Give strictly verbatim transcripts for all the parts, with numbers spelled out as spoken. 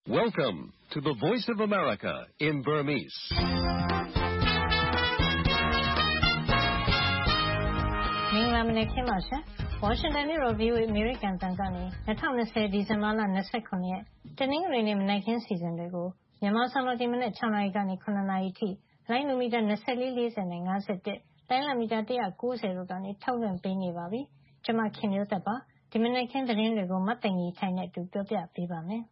Welcome to the Voice of America in Burmese. ။မင်္ဂလာမနက်ခင်းပါရှင်။ Washington မြို့တော် V O A အမေရိကန်တန်ကနေ၂၀၂၀ဒီဇင်ဘာလ၂၇ရက်တနင်္ဂနွေနေ့မနက်ခင်းစီစဉ်တွေကိုမြန်မာစံတော်ချိန်မနက်၆နာရီကနေ၇နာရီထိလိုင်းနိုမီတာ၂၄ ၄၀နဲ့၅၁တိုင်းလမီတာ၁၉၀တို့ကနေထုတ်လွှင့်ပေးနေပါပြီ။ကျွန်မခင်မျိုးသက်ပါ။ဒီမနက်ခင်းသတင်းတွေကိုမတ်သိင်ကြီးထိုင်နဲ့အတူပြောပြပေးပါမယ်။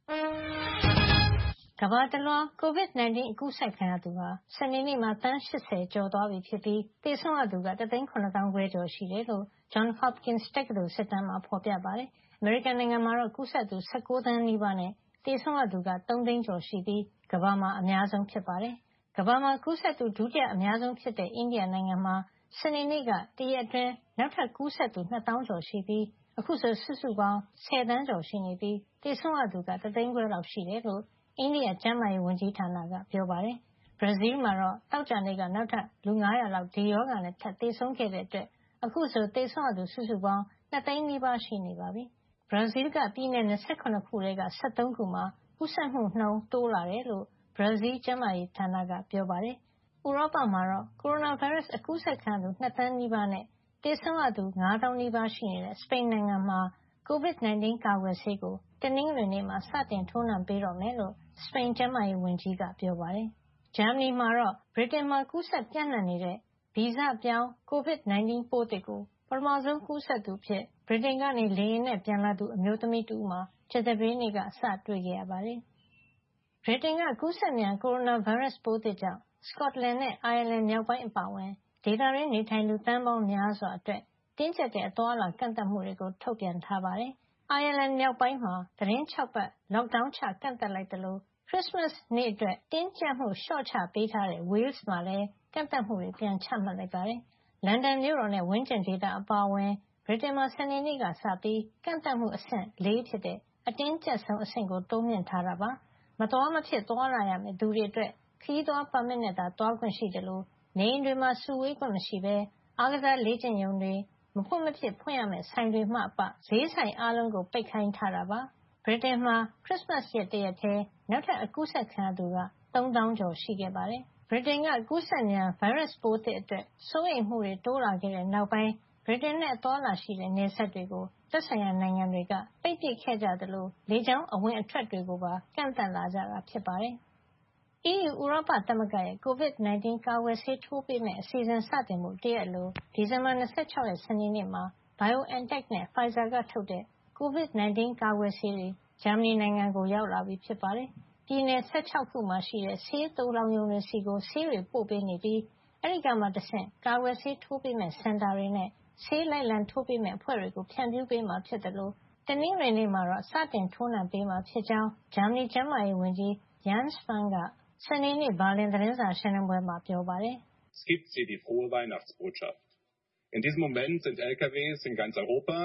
ကမ္ဘာတလွှား ကိုဗစ်၁၉ အကူးစက်ခံရသူဟာစနေနေ့မှာသန်း၈၀ကျော်သွားပြီဖြစ်ပြီးသေဆုံးရသူကတသိန်း၇သောင်းခွဲကျော်ရှိတယ်လို့ Johns Hopkins တက္ကသိုလ်စစ်တမ်းမှာဖော်ပြပါတယ်။အမေရိကန်နိုင်ငံမှာတော့ကူးစက်သူ၁၉သန်းနီးပါးနဲ့သေဆုံးရသူက၃သိန်းကျော်ရှိပြီးကမ္ဘာမှာအများဆုံးဖြစ်ပါတယ်။ကမ္ဘာမှာကူးစက်သူဒုတိယအများဆုံးဖြစ်တဲ့အိန္ဒိယနိုင်ငံမှာစနေနေ့ကတရက်အတွင်းနောက်ထပ်ကူးစက်သူ၂သောင်းကျော်ရှိပြီးအခုဆိုစုစုပေါင်း၁၀သန်းကျော်ရှိနေပြီးသေဆုံးရသူကတသိန်းခွဲလောက်ရှိတယ်လို့အိန္ဒိယကျန်းမာရေးဝန်ကြီးဌာနကပြောပါတယ်။ဘရာဇီးမှာတော့သောကြာနေ့ကနောက်ထပ်လူ၅၀၀လောက်ဒီရောဂါနဲ့ထပ်သေဆုံးခဲ့တဲ့အတွက်အခုဆိုသေဆုံးရသူစုစုပေါင်း၂သိန်းနီးပါးရှိနေပါပြီ။ဘရာဇီးကပြည်နယ်၂၇ခုထဲက၁၃ခုမှာကူးစက်မှုနှုန်းတိုးလာတယ်လို့ဘရာဇီးကျန်းမာရေးဌာနကပြောပါတယ်။ဥရောပမှာတော့ကိုရိုနာဗိုင်းရပ်စ်အကူးစက်ခံရသူ၂သန်းနီးပါးနဲ့သေဆုံးရသူ၅သောင်းနီးပါးရှိနေတဲ့စပိန်နိုင်ငံမှာကိုဗစ်၁၉ကာကွယ်ဆေးကိုတနင်္ဂနွေနေ့မှာစတင်ထိုးနှံပေးတော့မယ်လို့စပိန်ကျန်းမာရေးဝန်ကြီးကပြောပါတယ်။ဂျာမနီမှာတော့ဗြိတိန်မှာကူးစက်ပြန့်နှံ့နေတဲ့ဗီဇပြောင်းကိုဗစ်၁၉ပိုးသစ်ကိုပထမဆုံးကူးစက်သူအဖြစ်ဗြိတိန်ကနေလေယာဉ်နဲ့ပြန်လာသူအမျိုးသမီးတဦးမှာကြာသပတေးနေ့ကစတွေ့ခဲ့ရပါတယ်။ဗြိတိန်ကကူးစက်မြန်ကိုရိုနာဗိုင်းရပ်စ်ပိုးသစ်ကြောင့်စကော့တလန်နဲ့အိုင်ယာလန်မြောက်ပိုင်းအပါအဝင်ဒေသတွင်းနေထိုင်သူသန်းပေါင်းများစွာအတွက်တင်းကျပ်တဲ့အသွားအလာကန့်သတ်မှုတွေကိုထုတ်ပြန်ထားပါတယ်။အိုင်ယာလန်မြောက်ပိုင်းမှာသီတင်း၆ပတ် lockdown ချကန့်သတ်လိုက်သလိုခရစ်စမတ်နေ့အတွက်တင်းကျပ်မှုလျှော့ချပေးထားတဲ့ Wales မှာလည်းကန့်သတ်မှုတွေပြန်ချမှတ်လိုက်ပါတယ်။လန်ဒန်မြို့တော်နဲ့ဝန်းကျင်ဒေသအပါအဝင်ဗြိတိန်မှာစနေနေ့ကစပြီးကန့်သတ်မှုအဆင့်၄ဖြစ်တဲ့အတင်းကျပ်ဆုံးအဆင့်ကိုတိုးမြှင့်ထားတာပါ။မသွားမဖြစ်သွားလာရမယ့်သူတွေအတွက်ခရီးသွားပါမစ်နဲ့သာသွားခွင့်ရှိတယ်လို့နေအိမ်တွေမှာစုဝေးခွင့်မရှိဘဲအားကစားလေ့ကျင့်ရုံတွေမဖွင့်မဖြစ်ဖွင့်ရမယ့်ဆိုင်တွေမှအပဈေးဆိုင်အားလုံးကိုပိတ်ခိုင်းထားတာပါ။ဗြိတိန်မှာခရစ်စမတ်ရက်တရက်ထဲနောက်ထပ်အကူးစက်ခံရသူကသုံးသောင်းကျော်ရှိခဲ့ပါတယ်။ဗြိတိန်ကကူးစက်မြန်ဗိုင်းရပ်စ်ပိုးသစ်အတွက်စိုးရိမ်မှုတွေတိုးလာခဲ့တဲ့နောက်ပိုင်းဗြိတိန်နဲ့အသွားအလာရှိတဲ့နယ်စပ်တွေကိုသက်ဆိုင်ရာနိုင်ငံတွေကပိတ်ပစ်ခဲ့ကြသလိုလေကြောင်းအဝင်အထွက်တွေကိုပါကန့်သတ်လာကြတာဖြစ်ပါတယ်။ အီးယူဥရောပသမဂ္ဂရဲ့ကိုဗစ်၁၉ကာကွယ်ဆေးထိုးပေးမယ့်အစီအစဉ်စတင်ဖို့တရက်အလိုဒီဇင်ဘာ၂၆ရက်စနေနေ့မှာ BioNTech နဲ့ Pfizer ကထုတ်တဲ့ကိုဗစ်၁၉ကာကွယ်ဆေးတွေဂျာမနီနိုင်ငံကိုရောက်လာပြီဖြစ်ပါတယ်။ပြည်နယ်၁၆ခုမှာရှိတဲ့ဆေးသိုလှောင်ရုံတွေဆီကိုဆေးတွေပို့ပေးနေပြီးအဲဒီကမှတဆင့်ကာကွယ်ဆေးထိုးပေးမယ့်စင်တာတွေနဲ့ဆေးလိုက်လံထိုးပေးမယ့်အဖွဲ့တွေကိုဖြန့်ဖြူးပေးမှာဖြစ်တယ်လို့တနင်္ဂနွေနေ့မှာတော့စတင်ထိုးနှံပေးမှာဖြစ်ကြောင်းဂျာမနီကျန်းမာရေးဝန်ကြီး Jens Spahn ကစနေနေ့ဘာလင်သတင်းစာရှင်းလင်းပွဲမှာပြောပါတယ်။ Es gibt sie die frohe Weihnachtsbotschaft. In diesem Moment sind L K Ws in ganz Europa,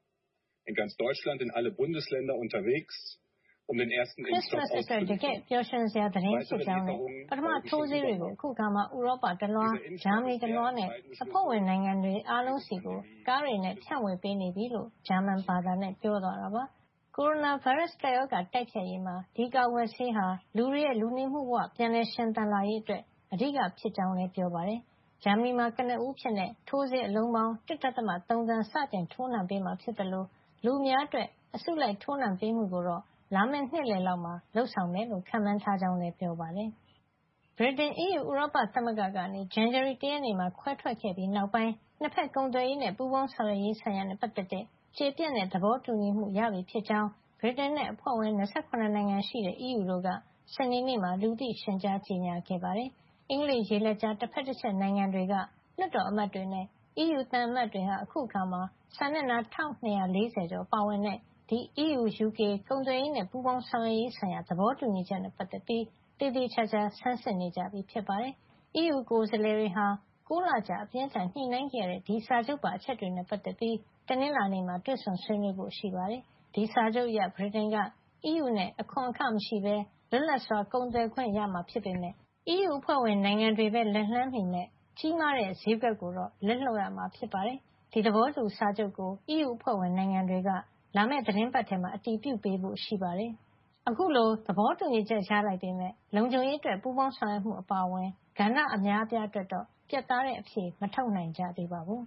in ganz Deutschland, in alle Bundesländer unterwegs, um den ersten Impfstoff auszuliefern. ပျော်ရွှင်စရာသတင်းဖြစ်ကြောင်းနဲ့ပထမထိုးဆေးတွေကိုအခုခါမှဥရောပတလွှားဂျာမနီတလွှားနဲ့အဖွဲ့ဝင်နိုင်ငံတွေအားလုံးစီကိုကားတွေနဲ့ဖြန့်ဝေပေးနေပြီလို့ဂျာမန်ဘာသာနဲ့ပြောသွားတာပါ။ကိုရိုနာဗိုင်းရပ်စ်ကပ်ရောဂါတိုက်ဖျက်ရေးမှာဒီကာကွယ်ဆေးဟာလူတွေရဲ့လူနေမှုဘဝပြန်လည်ရှင်သန်လာရေးအတွက်အဓိကဖြစ်ကြောင်းလည်းပြောပါတယ်။ဂျာမနီမှာကနဦးဖြစ်တဲ့ထိုးဆေးအလုံးပေါင်း၁.၃သန်းစတင်ထိုးနှံပေးမှာဖြစ်တယ်လို့လူအများအတွက်အစုလိုက်ထိုးနှံပေးမှုကိုတော့လာမယ့်နှစ်လယ်လောက်မှာလုပ်ဆောင်မယ်လို့ခန့်မှန်းထားကြောင်းလည်းပြောပါတယ်။ဗြိတိန်အီးယူဥရောပသမဂ္ဂကနေဇန်နဝါရီလတရက်နေ့မှာခွဲထွက်ခဲ့ပြီးနောက်ပိုင်းနှစ်ဖက်ကုန်သွယ်ရေးနဲ့ပူးပေါင်းဆောင်ရွက်ရေးဆိုင်ရာနဲ့ပတ်သက်တဲ့ကျေပြန့်တဲ့သဘောတူညီမှုရပြီဖြစ်ကြောင်းဗြိတိန်နဲ့အဖွဲ့ဝင်၂၇နိုင်ငံရှိတဲ့အီးယူတို့ကစနေနေ့မှာလူသိရှင်ကြားကြေညာခဲ့ပါတယ်။အင်္ဂလိပ်ရေလက်ကြားတဖက်တချက်နိုင်ငံတွေကလွှတ်တော်အမတ်တွေနဲ့အီးယူသံအမတ်တွေဟာအခုအခါမှာစာမျက်နှာ၁၂၄၀ကျော်ပါဝင်တဲ့ဒီအီးယူ-ယူကေကုန်သွယ်ရေးနဲ့ပူးပေါင်းဆောင်ရွက်ရေးဆိုင်ရာသဘောတူညီချက်နဲ့ပတ်သက်ပြီးသေသေချာချာဆန်းစစ်နေကြပြီဖြစ်ပါတယ်။အီးယူကိုယ်စားလှယ်တွေဟာ၉လကြာအပြင်းအထန်ညှိနှိုင်းခဲ့ရတဲ့ဒီစာချုပ်ပါအချက်တွေနဲ့ပတ်သက်ပြီးတနင်္လာနေ့မှာတွေ့ဆုံဆွေးနွေးဖို့ရှိပါတယ်။ဒီစာချုပ်အရဗြိတိန်ကအီးယူနဲ့အခွန်အခမရှိဘဲလွတ်လပ်စွာကုန်သွယ်ခွင့်ရမှာဖြစ်ပေမယ့်အီးယူအဖွဲ့ဝင်နိုင်ငံတွေပဲလက်လှမ်းမီမယ့်ကြီးမားတဲ့ဈေးကွက်ကိုတော့လက်လွှတ်ရမှာဖြစ်ပါတယ်။ဒီသဘောတူစာချုပ်ကိုအီးယူအဖွဲ့ဝင်နိုင်ငံတွေကလာမယ့်သီတင်းပတ်ထဲမှာအတည်ပြုပေးဖို့ရှိပါတယ်။အခုလိုသဘောတူညီချက်ရလိုက်ပေမဲ့လုံခြုံရေးအတွက်ပူးပေါင်းဆောင်ရွက်မှုအပါအဝင်ကဏ္ဍအများအပြားအတွက်တော့ပြတ်သားတဲ့အဖြေမထုတ်နိုင်ကြသေးပါဘူး။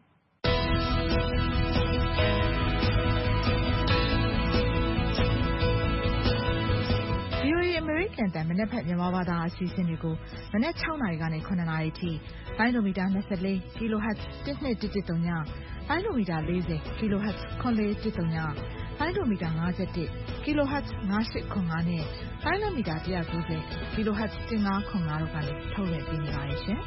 V O A အမေရိကန်အသံမနက်ဖြန်မြန်မာဘာသာအစီအစဉ်တွေကိုမနက်၆နာရီကနေ၇နာရီထိပိုင်းလိုမီတာ၂၄ kilohertz တစ်နှစ်တစ်တစ်သုံးညပိုင်းလိုမီတာ၄၀ kilohertz ခွန်လေးတစ်သုံးညပိုင်းလိုမီတာ၅၁ kilohertz ၅၈ခွန်၅နဲ့ပိုင်းလိုမီတာ၁၉၀ kilohertz ၁၅ခွန်၅တို့ကနေထုတ်လွှင့်ပေးနေပါတယ်ရှင်။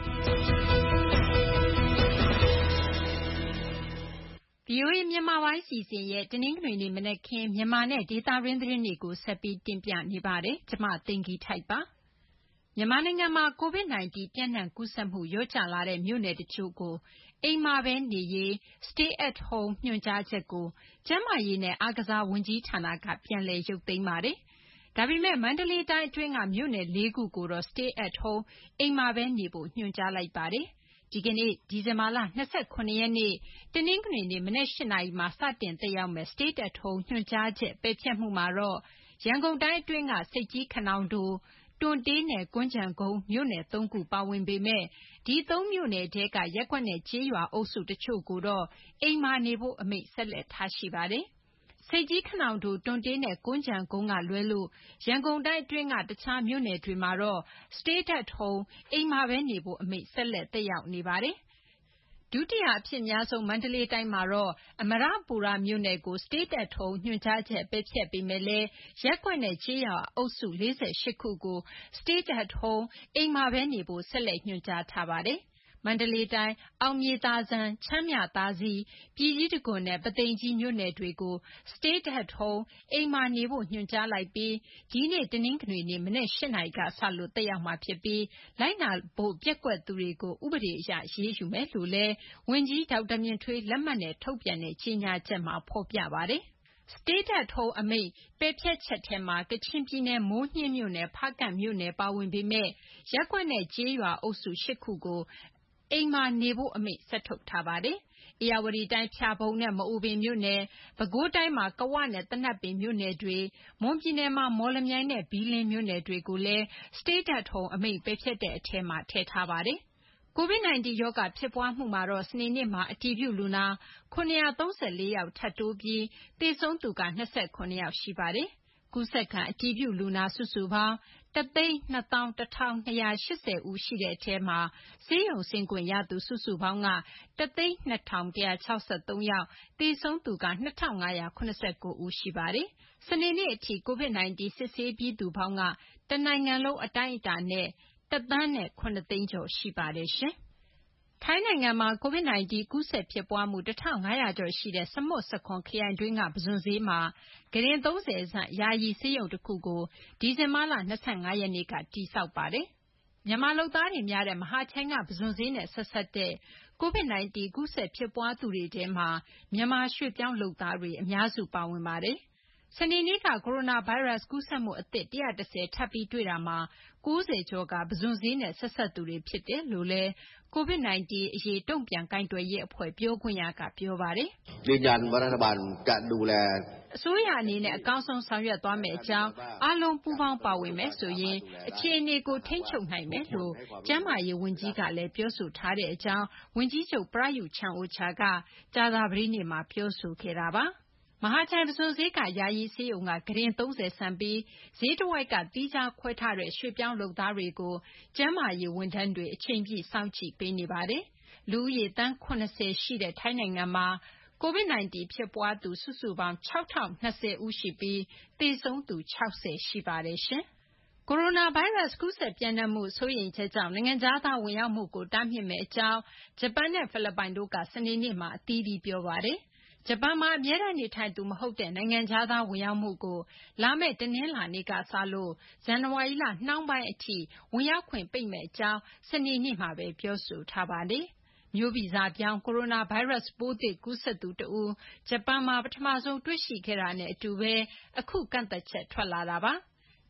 V O A မြန်မာပိုင်းစီစဉ်ရဲ့တနင်္ဂနွေနေ့မနက်ခင်းမြန်မာနဲ့ဒေသရင်းသတင်းတွေကိုဆက်ပြီးတင်ပြနေပါတယ်။ကျွန်မသိင်္ဂီထိုက်ပါ။မြန်မာနိုင်ငံမှာ COVID 19 ပြန့်နှံ့ကူးစက်မှုလျော့ကျလာတဲ့မြို့နယ်တချို့ကိုအိမ်မှာပဲနေရေး Stay at Home ညွှန်ကြားချက်ကိုကျန်းမာရေးနဲ့အားကစားဝန်ကြီးဌာနကပြန်လည်ရုပ်သိမ်းပါတယ်။ဒါပေမဲ့မန္တလေးတိုင်းအတွင်းကမြို့နယ်၄ခုကိုတော့ Stay at Home အိမ်မှာပဲနေဖို့ညွှန်ကြားလိုက်ပါတယ်။ဒီကနေ့ဒီဇင်ဘာလ၂၇ရက်နေ့တနင်္ဂနွေနေ့မနက်၈နာရီမှာစတင်သက်ရောက်မယ့် Stay at Home ညွှန်ကြားချက်ပယ်ဖျက်မှုမှာတော့ရန်ကုန်တိုင်းအတွင်းကဆိပ်ကြီးခနောင်တိုတွန်တေးနယ်ကွမ်းခြံကုန်းမြို့နယ်၃ခုပါဝင်ပေမဲ့ဒီ၃မြို့နယ်ထဲကရပ်ကွက်နဲ့ကျေးရွာအုပ်စုတချို့ကိုတော့အိမ်မှာနေဖို့အမိန့်ဆက်လက်ထားရှိပါတယ်။ဆိပ်ကြီးခနောင်တိုတွန်တေးနယ်ကွမ်းခြံကုန်းကလွဲလို့ရန်ကုန်တိုင်းအတွင်းကတခြားမြို့နယ်တွေမှာတော့ Stay at Home အိမ်မှာပဲနေဖို့အမိန့်ဆက်လက်သက်ရောက်နေပါတယ်။ဒုတိယအဖြစ်များဆုံးမန္တလေးတိုင်းမှာတော့အမရပူရမြို့နယ်ကို Stay at Home ညွှန်ကြားချက်ပယ်ဖျက်ပေမဲ့လည်းရပ်ကွက်နဲ့ကျေးရွာအုပ်စု၄၈ခုကို Stay at Home အိမ်မှာပဲနေဖို့ဆက်လက်ညွှန်ကြားထားပါတယ်။မန္တလေးတိုင်းအောင်မြေသာဇံချမ်းမြသာစည်ပြည်ကြီးတံခွန်နဲ့ပသိမ်ကြီးမြို့နယ်တွေကို Stay at Home အိမ်မှာနေဖို့ညွှန်ကြားလိုက်ပြီးဒီနေ့တနင်္ဂနွေနေ့မနက်၈နာရီကစလို့သက်ရောက်မှာဖြစ်ပြီးလိုက်နာဖို့ပျက်ကွက်သူတွေကိုဥပဒေအရအရေးယူမယ်လို့လည်းဝန်ကြီးဒေါက်တာမြင့်ထွေးလက်မှတ်နဲ့ထုတ်ပြန်တဲ့ကြေညာချက်မှာဖော်ပြပါတယ်။ Stay at Home အမိန့်ပယ်ဖျက်ချက်ထဲမှာကချင်ပြည်နယ်မိုးညှင်းမြို့နယ်ဖားကန့်မြို့နယ်ပါဝင်ပေမဲ့ရပ်ကွက်နဲ့ကျေးရွာအုပ်စု၈ခုကိုအိမ်မှာနေဖို့အမိန့်ဆက်ထုတ်ထားပါတယ်။ဧရာဝတီတိုင်းဖျာပုံနဲ့မအူပင်မြို့နယ်ပဲခူးတိုင်းမှာကဝနဲ့သနပ်ပင်မြို့နယ်တွေမွန်ပြည်နယ်မှာမော်လမြိုင်နဲ့ဘီလင်းမြို့နယ်တွေကိုလည်း Stay at Home အမိန့်ပယ်ဖျက်တဲ့အထဲမှာထည့်ထားပါတယ်။ COVID 19 ရောဂါဖြစ်ပွားမှုမှာတော့စနေနေ့မှာအတည်ပြုလူနာ၇၃၄ယောက်ထပ်တိုးပြီးသေဆုံးသူက၂၇ယောက်ရှိပါတယ်။ကူးစက်ခံအတည်ပြုလူနာစုစုပေါင်း၁၂၁,၂၈၀ ဦးရှိတဲ့အထဲမှာဆေးရုံဆင်းခွင့်ရသူစုစုပေါင်းက၁၂၁,၁၆၃ယောက်သေဆုံးသူက၂၅၇၉ဦးရှိပါတယ်။စနေနေ့အထိ COVID 19 စစ်ဆေးပြီးသူပေါင်းကတနိုင်ငံလုံးအတိုင်းအတာနဲ့တသန်းနဲ့၇သိန်းကျော်ရှိပါတယ်ရှင်။ထိုင်းနိုင်ငံမှာ COVID 19 ကူးစက်ဖြစ်ပွားမှု၁၅၀၀ကျော်ရှိတဲ့စမွတ်ဆာခွန်ခရိုင်တွင်းကပုဇွန်ဈေးမှာကုတင်၃၀ဆန့်ယာယီဆေးရုံတခုကိုဒီဇင်ဘာလ၂၅ရက်နေ့ကတည်ဆောက်ပါတယ်။မြန်မာလုပ်သားတွေများတဲ့မဟာချိုင်ကပုဇွန်ဈေးနဲ့ဆက်စပ်တဲ့ COVID 19 ကူးစက်ဖြစ်ပွားသူတွေထဲမှာမြန်မာရွှေ့ပြောင်းလုပ်သားတွေအများစုပါဝင်ပါတယ်။စနေနေ့ကကိုရိုနာဗိုင်းရပ်စ်ကူးစက်မှုအသစ်၁၁၀ထပ်ပြီးတွေ့တာမှာ၉၀ကျော်ကပုဇွန်ဈေးနဲ့ဆက်စပ်သူတွေဖြစ်တယ်လို့လည်း COVID 19 အရေးတုံ့ပြန်ကိုင်တွယ်ရေးအဖွဲ့ပြောခွင့်ရကပြောပါတယ်။ "ยืนยันว่ารัฐบาลจะดูแลအစိုးရအနေနဲ့အကောင်းဆုံးဆောင်ရွက်သွားမယ့်အကြောင်းအားလုံးပူးပေါင်းပါဝင်မယ်ဆိုရင်အခြေအနေကိုထိန်းချုပ်နိုင်မယ်လို့ကျန်းမာရေးဝန်ကြီးကလည်းပြောဆိုထားတဲ့အကြောင်းဝန်ကြီးချုပ်ပရာယုချန်အိုချာကကြာသပတေးနေ့မှာပြောဆိုခဲ့တာပါ။မဟာချိုင်ပုဇွန်ဈေးကယာယီဆေးရုံကကုတင်၃၀ဆန့်ပြီးဈေးတဝိုက်ကသီးခြားခွဲထားတဲ့ရွှေ့ပြောင်းလုပ်သားတွေကိုကျန်းမာရေးဝန်ထမ်းတွေအချိန်ပြည့်စောင့်ကြည့်ပေးနေပါတယ်။လူဦးရေသန်း၇၀ရှိတဲ့ထိုင်းနိုင်ငံမှာCOVID 19 ဖြစ်ပွားသူစုစုပေါင်း၆ထောင်၂၀ဦးရှိပြီးသေဆုံးသူ၆၀ရှိပါတယ်ရှင်။ကိုရိုနာဗိုင်းရပ်စ်ကူးစက်ပြန့်နှံ့မှုစိုးရိမ်ချက်ကြောင့်နိုင်ငံခြားသားဝင်ရောက်မှုကိုတားမြစ်မယ့်အကြောင်းဂျပန်နဲ့ဖိလစ်ပိုင်တို့ကစနေနေ့မှာအသီးသီးပြောပါတယ်။ဂျပန်မှာအမြဲတမ်းနေထိုင်သူမဟုတ်တဲ့နိုင်ငံခြားသားဝင်ရောက်မှုကိုလာမယ့်တနင်္လာနေ့ကစလို့ဇန်နဝါရီလနှောင်းပိုင်းအထိဝင်ရောက်ခွင့်ပိတ်မယ့်အကြောင်းစနေနေ့မှာပဲပြောဆိုထားပါတယ်။မျိုးဗီဇပြောင်းကိုရိုနာဗိုင်းရပ်စ်ပိုးသစ်ကူးစက်သူတဦးဂျပန်မှာပထမဆုံးတွေ့ရှိခဲ့တာနဲ့အတူပဲအခုကန့်သတ်ချက်ထွက်လာတာပါ။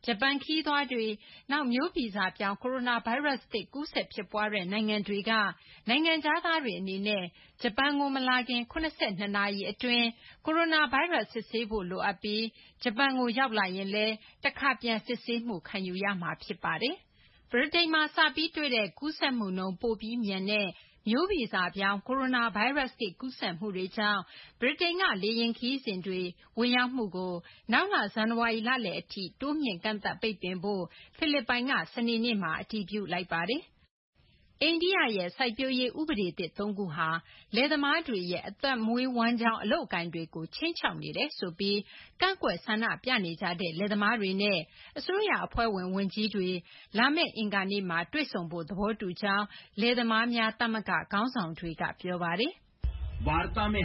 ဂျပန်ခရီးသွားတွေနောက်မျိုးဗီဇပြောင်းကိုရိုနာဗိုင်းရပ်စ်သစ်ကူးစက်ဖြစ်ပွားတဲ့နိုင်ငံတွေကနိုင်ငံခြားသားတွေအနေနဲ့ဂျပန်ကိုမလာခင်ခုနစ်ဆယ့်နှစ်နာရီအတွင်းကိုရိုနာဗိုင်းရပ်စ်စစ်ဆေးဖို့လိုအပ်ပြီးဂျပန်ကိုရောက်လာရင်လည်းတစ်ခါပြန်စစ်ဆေးမှုခံယူရမှာဖြစ်ပါတယ်။ဗြိတိန်မှာစပြီးတွေ့တဲ့ကူးစက်မှုနှုန်းပိုပြီးမြန်တဲ့မျိုးဗီဇပြောင်းကိုရိုနာဗိုင်းရပ်စ်သစ်ကူးစက်မှုတွေကြောင့်ဗြိတိန်ကလေယာဉ်ခရီးစဉ်တွေဝင်ရောက်မှုကိုနောက်လဇန်နဝါရီလလယ်အထိတိုးမြင့်ကန့်သတ်ပိတ်ပင်ဖို့ဖိလစ်ပိုင်ကစနေနေ့မှာအတည်ပြုလိုက်ပါတယ်။အိန္ဒိယရဲ့စိုက်ပျိုးရေးဥပဒေသစ်သုံးခုဟာလယ်သမားတွေရဲ့အသက်မွေးဝမ်းကြောင်းအလုပ်အကိုင်တွေကိုခြိမ်းခြောက်နေတယ်ဆိုပြီးကန့်ကွက်ဆန္ဒပြနေကြတဲ့လယ်သမားတွေနဲ့အစိုးရအဖွဲ့ဝင်ဝန်ကြီးတွေလာမယ့်အင်္ဂါနေ့မှာတွေ့ဆုံဖို့သဘောတူကြောင်းလယ်သမားများသမဂ္ဂခေါင်းဆောင်တွေကပြောပါတယ်။လ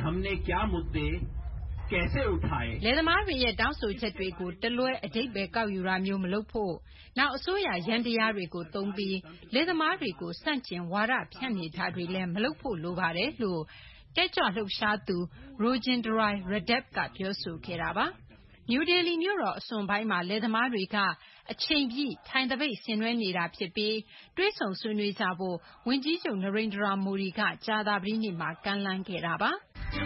ယ်သမားတွေရဲ့တောင်းဆိုချက်တွေကိုတလွဲအဓိပ္ပာယ်ကောက်ယူတာမျိုးမလုပ်ဖို့နောက်အစိုးရယန္တရားတွေကိုသုံးပြီးလယ်သမားတွေကိုဆန့်ကျင်ဝါဒဖြန့်နေတာတွေလည်းမလုပ်ဖို့လိုပါတယ်လို့တက်ကြွလှုပ်ရှားသူ Rojindrai Redap ကပြောဆိုခဲ့တာပါ။နယူးဒေလီမြို့တော်အစွန်ပိုင်းမှာလယ်သမားတွေကအချိန်ပြည့်ထိုင်သပိတ်ဆင်နွှဲနေတာဖြစ်ပြီးတွေ့ဆုံဆွေးနွေးကြဖို့ဝန်ကြီးချုပ် Narendra Modi ကကြာသပတေးနေ့မှာကမ်းလှမ်းခဲ့တာပါ။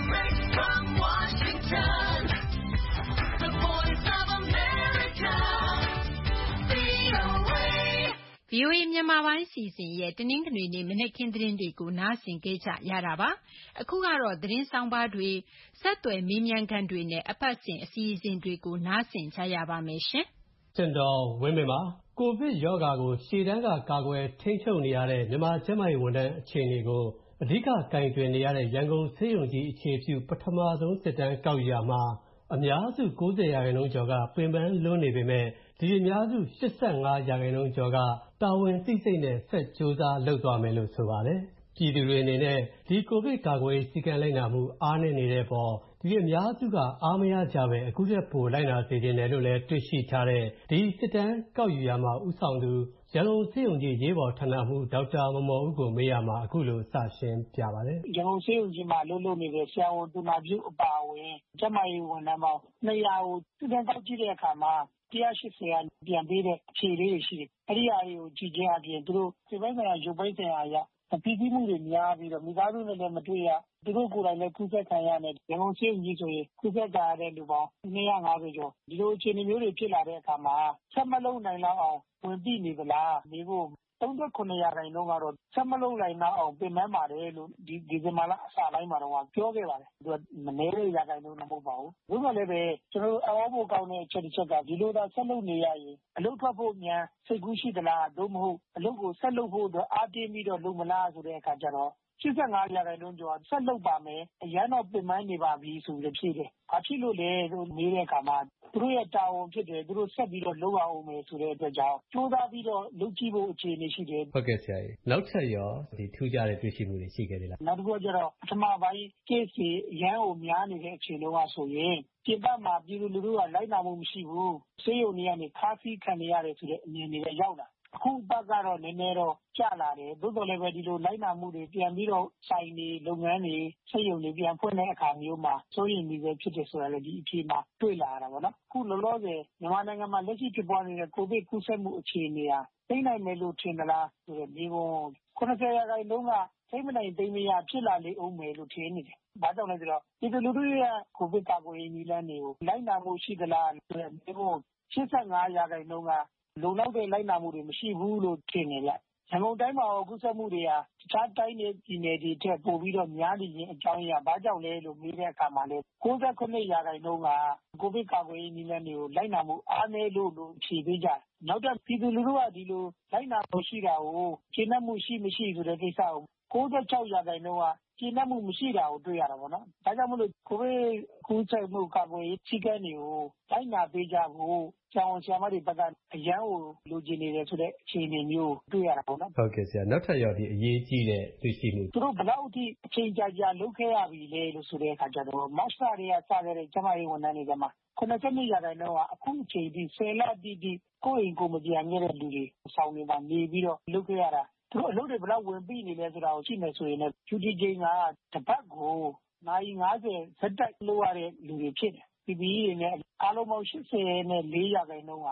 ဗွီအိုအေမြန်မာပိုင်းအစီအစဉ်ရဲ့တနင်္ဂနွေနေ့မနက်ခင်းသတင်းတွေကိုနားဆင်ကြကြရတာပါ။အခုကတော့သတင်းဆောင်ပါတွေဆက်သွယ်မေးမြန်းခန်းတွေနဲ့အပတ်စဉ်အစီအစဉ်တွေကိုနားဆင်ကြရပါမယ်ရှင်။တင်တော်ဝင်းမင်းပါကိုဗစ်ရောဂါကိုရှေ့တန်းကကာကွယ်ထိန်းချုပ်နေရတဲ့မြန်မာကျန်းမာရေးဝန်ထမ်းအခြေအနေကိုအဓိကကင်တွယ်နေရတဲ့ရန်ကုန်ဆေးရုံကြီးအခြေပြုပထမဆုံးစစ်တမ်းကောက်ယူရမှာအများစု၉၀ရာခိုင်နှုန်းကျော်ကပင်ပန်းလွန်းနေပေမဲ့ဒီအများစု၈၅ရာခိုင်နှုန်းကျော်ကတာဝန်သိစိတ်နဲ့ဆက်ကြိုးစားလုပ်သွားမယ်လို့ဆိုပါတယ်။ပြည်သူတွေအနေနဲ့ဒီကိုဗစ်ကာကွယ်ရေးစည်းကမ်းလိုက်နာမှုအားနည်းနေတဲ့အပေါ်ဒီအများစုကအားမရကြပဲအခုထက်ပိုလိုက်နာစေချင်တယ်လို့လည်းတွေ့ရှိထားတဲ့ဒီစစ်တမ်းကောက်ယူရမှာဥဆောင်သူရန်ကုန်ဆေးရုံကြီးရေးပေါ်ဌာနမှူးဒေါက်တာမော်မော်ဦးကိုမေးရမှာအခုလိုစရှင်းပြပါတယ်။ရန်ကုန်ဆေးရုံကြီးမှာလုပ်လို့နေတဲ့ဆရာဝန်သူနာပြုအပါအဝင်ကျန်းမာရေးဝန်ထမ်းပေါင်းနှစ်ရာကိုစစ်တမ်းကောက်ကြည့်တဲ့အခါမှာတရားရှိစေကပြန်ပေးတဲ့အခြေလေးတွေရှိတယ်။အဲဒီအရာတွေကိုကြည့်ခြင်းအပြင်သူတို့စိတ်ပိုင်းဆိုင်ရာရုပ်ပိုင်းဆိုင်ရာအရာပြည်စည်းမှုတွေများပြီးတော့မိသားစုနဲ့လည်းမတွေ့ရသူတို့ကိုယ်တိုင်လည်းကူးစက်ခံရတဲ့ရန်ကုန်ဆေးရုံကြီးဆိုရင်ကူးစက်ခံရတဲ့လူပေါင်းနှစ်ရာငါးဆယ်ကျော်ဒီလိုအခြေအနေမျိုးတွေဖြစ်လာတဲ့အခါမှာဆက်မလုံးနိုင်လောက်အောင်ဝင်ပြီးနေသလားနေဖို့သုံးဆယ့်ခုနှစ်ရာခိုင်နှုန်းကတော့ဆက်မလုံးနိုင်လောက်အောင်ပြင်ပန်းပါတယ်လို့ဒီဒီဇင်ဘာလအစပိုင်းမှာတော့ပြောခဲ့ပါတယ်သူကမနည်းတဲ့ရာခိုင်နှုန်းမဟုတ်ပါဘူးဘုရားလည်းပဲကျွန်တော်အော်ဖို့ကောင်းတဲ့အချက်တစ်ချက်ကဒီလိုသာဆက်လုပ်နေရရင်အလုပ်ထွက်ဖို့မြန်စိတ်ကူးရှိသလားသို့မဟုတ်အလုပ်ကိုဆက်လုပ်ဖို့အတွက်အားတင်းပြီးတော့လုပ်မလားဆိုတဲ့အခါကျတော့၈၅ရာခိုင်နှုန်းကျော်ဆက်လုပ်ပါမယ်အရန်တော့ပြင်ပန်းနေပါပြီဆိုပြီးဖြစ်တယ်။ဘာဖြစ်လို့လဲလို့မေးတဲ့အခါမှာသူတို့ရဲ့တာဝန်ဖြစ်တယ်သူတို့ဆက်ပြီးတော့လုပ်ရအောင်မယ်ဆိုတဲ့အတွက်ကြောင့်ကြိုးစားပြီးတော့လုပ်ကြည့်ဖို့အခြေအနေရှိတယ်။ဟုတ်ကဲ့ဆရာကြီးနောက်ထပ်ရောဒီထူးခြားတဲ့တွေ့ရှိမှုတွေရှိခဲ့သေးလား။နောက်တစ်ခုကကျတော့ပထမပိုင်း case တွေအရန်ကိုများနေတဲ့အခြေအနေကဆိုရင်ပြင်ပမှာပြည်သူလူထုကလိုက်နာမှုမရှိဘူးဆေးရုံတွေကနေခါးစည်းခံနေရတယ်ဆိုတဲ့အမြင်တွေရောက်လာအခုပတ်ကတော့နည်းနည်းတော့ကျလာတယ်သို့တော်လည်းပဲဒီလိုလိုက်နာမှုတွေပြန်ပြီးတော့ဆိုင်နေလုပ်ငန်းတွေစိတ်ယုံတွေပြန်ဖွင့်တဲ့အခါမျိုးမှာစိုးရိမ်နေပဲဖြစ်တယ်ဆိုတာလည်းဒီအဖြစ်မှာတွေ့လာရတာပေါ့နော်အခုလောလောဆယ်မြန်မာနိုင်ငံမှာလက်ရှိဖြစ်ပွားနေတဲ့ကိုဗစ်ကူးစက်မှုအခြေအနေဟာသိနိုင်မယ်လို့ထင်သလားဆိုတော့ဒီပုံခုနစ်ဆယ်ရာခိုင်နှုန်းကသိမနိုင်သိမရဖြစ်လာလေအောင်မယ်လို့ထင်နေတယ်။ဘာကြောင့်လဲဆိုတော့ဒီလူတွေရဲ့ကိုဗစ်ကာကွယ်ရေးနည်းလမ်းတွေကိုလိုက်နာမှုရှိသလားဆိုတဲ့ဒီပုံ၈၅ရာခိုင်နှုန်းကလုံလောက်တဲ့လိုက်နာမှုတွေမရှိဘူးလို့ထင်နေကြ။ရန်ကုန်တိုင်းမှာကူးစက်မှုတွေဟာတခြားတိုင်းတွေပြည်နယ်တွေထက်ပိုပြီးတော့များနေခြင်းအကြောင်းအရာဘာကြောင့်လဲလို့မေးတဲ့အခါမှာလေ၉ခုရာခိုင်နှုန်းကကိုဗစ်ကာကွယ်ရေးနည်းလမ်းတွေကိုလိုက်နာမှုအားနည်းလို့လို့ဖြေပေးကြတယ်။နောက်တော့ပြည်သူလူထုကဒီလိုလိုက်နာမှုရှိတာကိုကျေနပ်မှုရှိမရှိဆိုတဲ့ကိစ္စကို၉၆ရာခိုင်နှုန်းကကျေနပ်မှုမရှိတာကိုတွေ့ရတာပေါ့နော်။ဒါကြောင့်မလို့ကိုဗစ်ကူးစက်မှုကာကွယ်ရေးစည်းကမ်းတွေကိုလိုက်နာပေးကြဖို့ဆရာဝန်ဆရာမတွေဘက်ကအရန်ကိုလိုချင်နေတယ်ဆိုတဲ့အခြေအနေမျိုးတွေ့ရတာပေါ့နော်ဟုတ်ကဲ့ဆရာနောက်ထပ်ရောဒီအရေးကြီးတဲ့သိရှိမှုသူတို့ဘယ်လောက်အထိအချိန်ကြာကြာလုပ်ခဲ့ရပြီလဲလို့ဆိုတဲ့အခါကျတော့မတ်လတွေကစခဲ့တဲ့ကျမရေးဝန်ထမ်းတွေကမှခုနစ်ဆယ့်နှစ်ရာခိုင်နှုန်းကအခုအချိန်ဒီဆယ်လတိတိကိုယ့်အိမ်ကိုမပြန်ခဲ့တဲ့လူတွေဆောင်းနေမှာနေပြီးတော့လုပ်ခဲ့ရတာသူတို့အလုပ်တွေဘယ်လောက်ဝင်ပြီးနေလဲဆိုတာကိုကြည့်မယ်ဆိုရင်လည်းဖြူတီချိန်ကတစ်ပတ်ကိုနိုင်ငါးဆယ်ဇက်တိုက်လုပ်ရတဲ့လူတွေဖြစ်တယ်P P E တွေနဲ့အားလုံးပေါင်း၈၀နဲ့၄ရာခိုင်နှုန်းက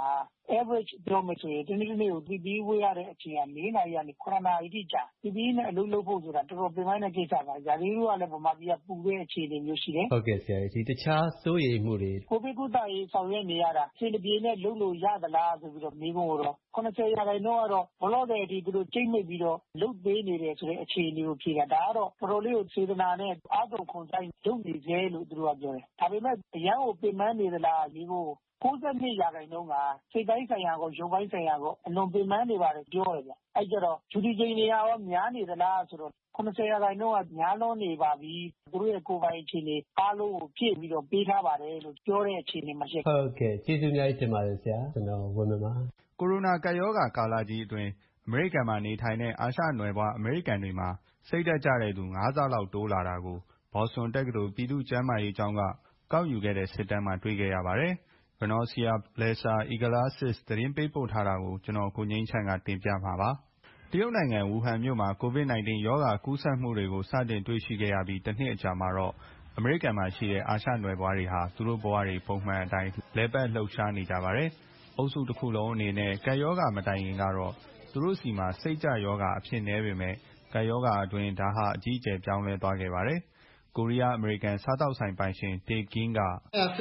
average ပြောမယ်ဆိုရင်တနေ့တနေ့ကို P P E ဝတ်ရတဲ့အချိန်က၄နာရီကနေ၇နာရီထိကြာ P P E နဲ့အလုပ်လုပ်ဖို့ဆိုတာတော်တော်ပင်ပန်းတဲ့ကိစ္စပါ။ရာသီဥတုကလည်းဗမာပြည်ကပူတဲ့အခြေအနေမျိုးရှိတယ်။ဟုတ်ကဲ့ဆရာကြီးဒီတခြားစိုးရိမ်မှုတွေကိုဗစ်ကုသရေးဆောင်ရွက်နေရတာအဆင်ပြေနဲ့လုပ်လို့ရသလားဆိုပြီးတော့မေးခွန်းကိုတော့၇၀ရာခိုင်နှုန်းကတော့ဘလော့တဲ့အထိသူတို့ကြိတ်မိတ်ပြီးတော့လုပ်ပေးနေတယ်ဆိုတဲ့အခြေအနေကိုဖြေတာဒါကတော့တော်တော်လေးကိုစေတနာနဲ့အားထုတ်ခွန်ဆိုင်လုပ်နေသေးလို့သူတို့ကပြောတယ်။ဒါပေမဲ့အရန်ကိုပင်ပန်းနေသလားဒီကို၉၂ရာခိုင်နှုန်းကစိတ်ပိုင်းဆိုင်ရာကိုရုပ်ပိုင်းဆိုင်ရာကိုအလွန်ပင်ပန်းနေပါတယ်ပြောတယ်ဗျ။အဲကြတော့ဂျူဒီဂျိန်တွေကရောများနေသလားဆိုတော့၇၀ရာခိုင်နှုန်းကများလွန်နေပါပြီ။သူတို့ရဲ့ကိုယ်ပိုင်အခြေအနေအားလုံးကိုဖြည့်ပြီးတော့ပေးထားပါတယ်လို့ပြောတဲ့အခြေအနေမှာရှိ။ဟုတ်ကဲ့ကျေးဇူးအများကြီးတင်ပါတယ်ဆရာကျွန်တော်ဝင်းမပါ။ကိုရိုနာကပ်ရောဂါကာလကြီးအတွင်းအမေရိကန်မှာနေထိုင်တဲ့အာရှနွယ်ဖွားအမေရိကန်တွေမှာစိတ်ဓာတ်ကျတဲ့သူ၅ဆလောက်တိုးလာတာကိုဘော်စတွန်တက္ကသိုလ်ပြည်သူ့ကျန်းမာရေးကျောင်းကကောက်ယူခဲ့တဲ့စစ်တမ်းမှာတွေ့ခဲ့ရပါတယ်။ Venecia Blesa Iglesias သတင်းပေးပို့ထားတာကိုကျွန်တော်ကိုငိမ့်ချမ်းကတင်ပြမှာပါ။တရုတ်နိုင်ငံဝူဟန်မြို့မှာ ကိုဗစ် ၁၉ ရောဂါကူးစက်မှုတွေကိုစတင်တွေ့ရှိခဲ့ရပြီးတစ်နှစ်အကြာမှာတော့အမေရိကန်မှာရှိတဲ့အာရှနွယ်ဖွားတွေဟာသူတို့ဘဝတွေပုံမှန်အတိုင်းလဲပတ်လှုပ်ရှားနေကြပါတယ်။အုပ်စုတစ်ခုလုံးအနေနဲ့ကပ်ရောဂါမတိုင်ခင်ကတော့သူတို့စီမှာစိတ်ကြရောဂါအဖြစ်နည်းပေမဲ့ကပ်ရောဂါအတွင်းဒါဟာအကြီးအကျယ်ပြောင်းလဲသွားခဲ့ပါတယ်။ကိုရီးယားအမေရိကန်စားတောက်ဆိုင်ပိုင်ရှင် Tae Kim က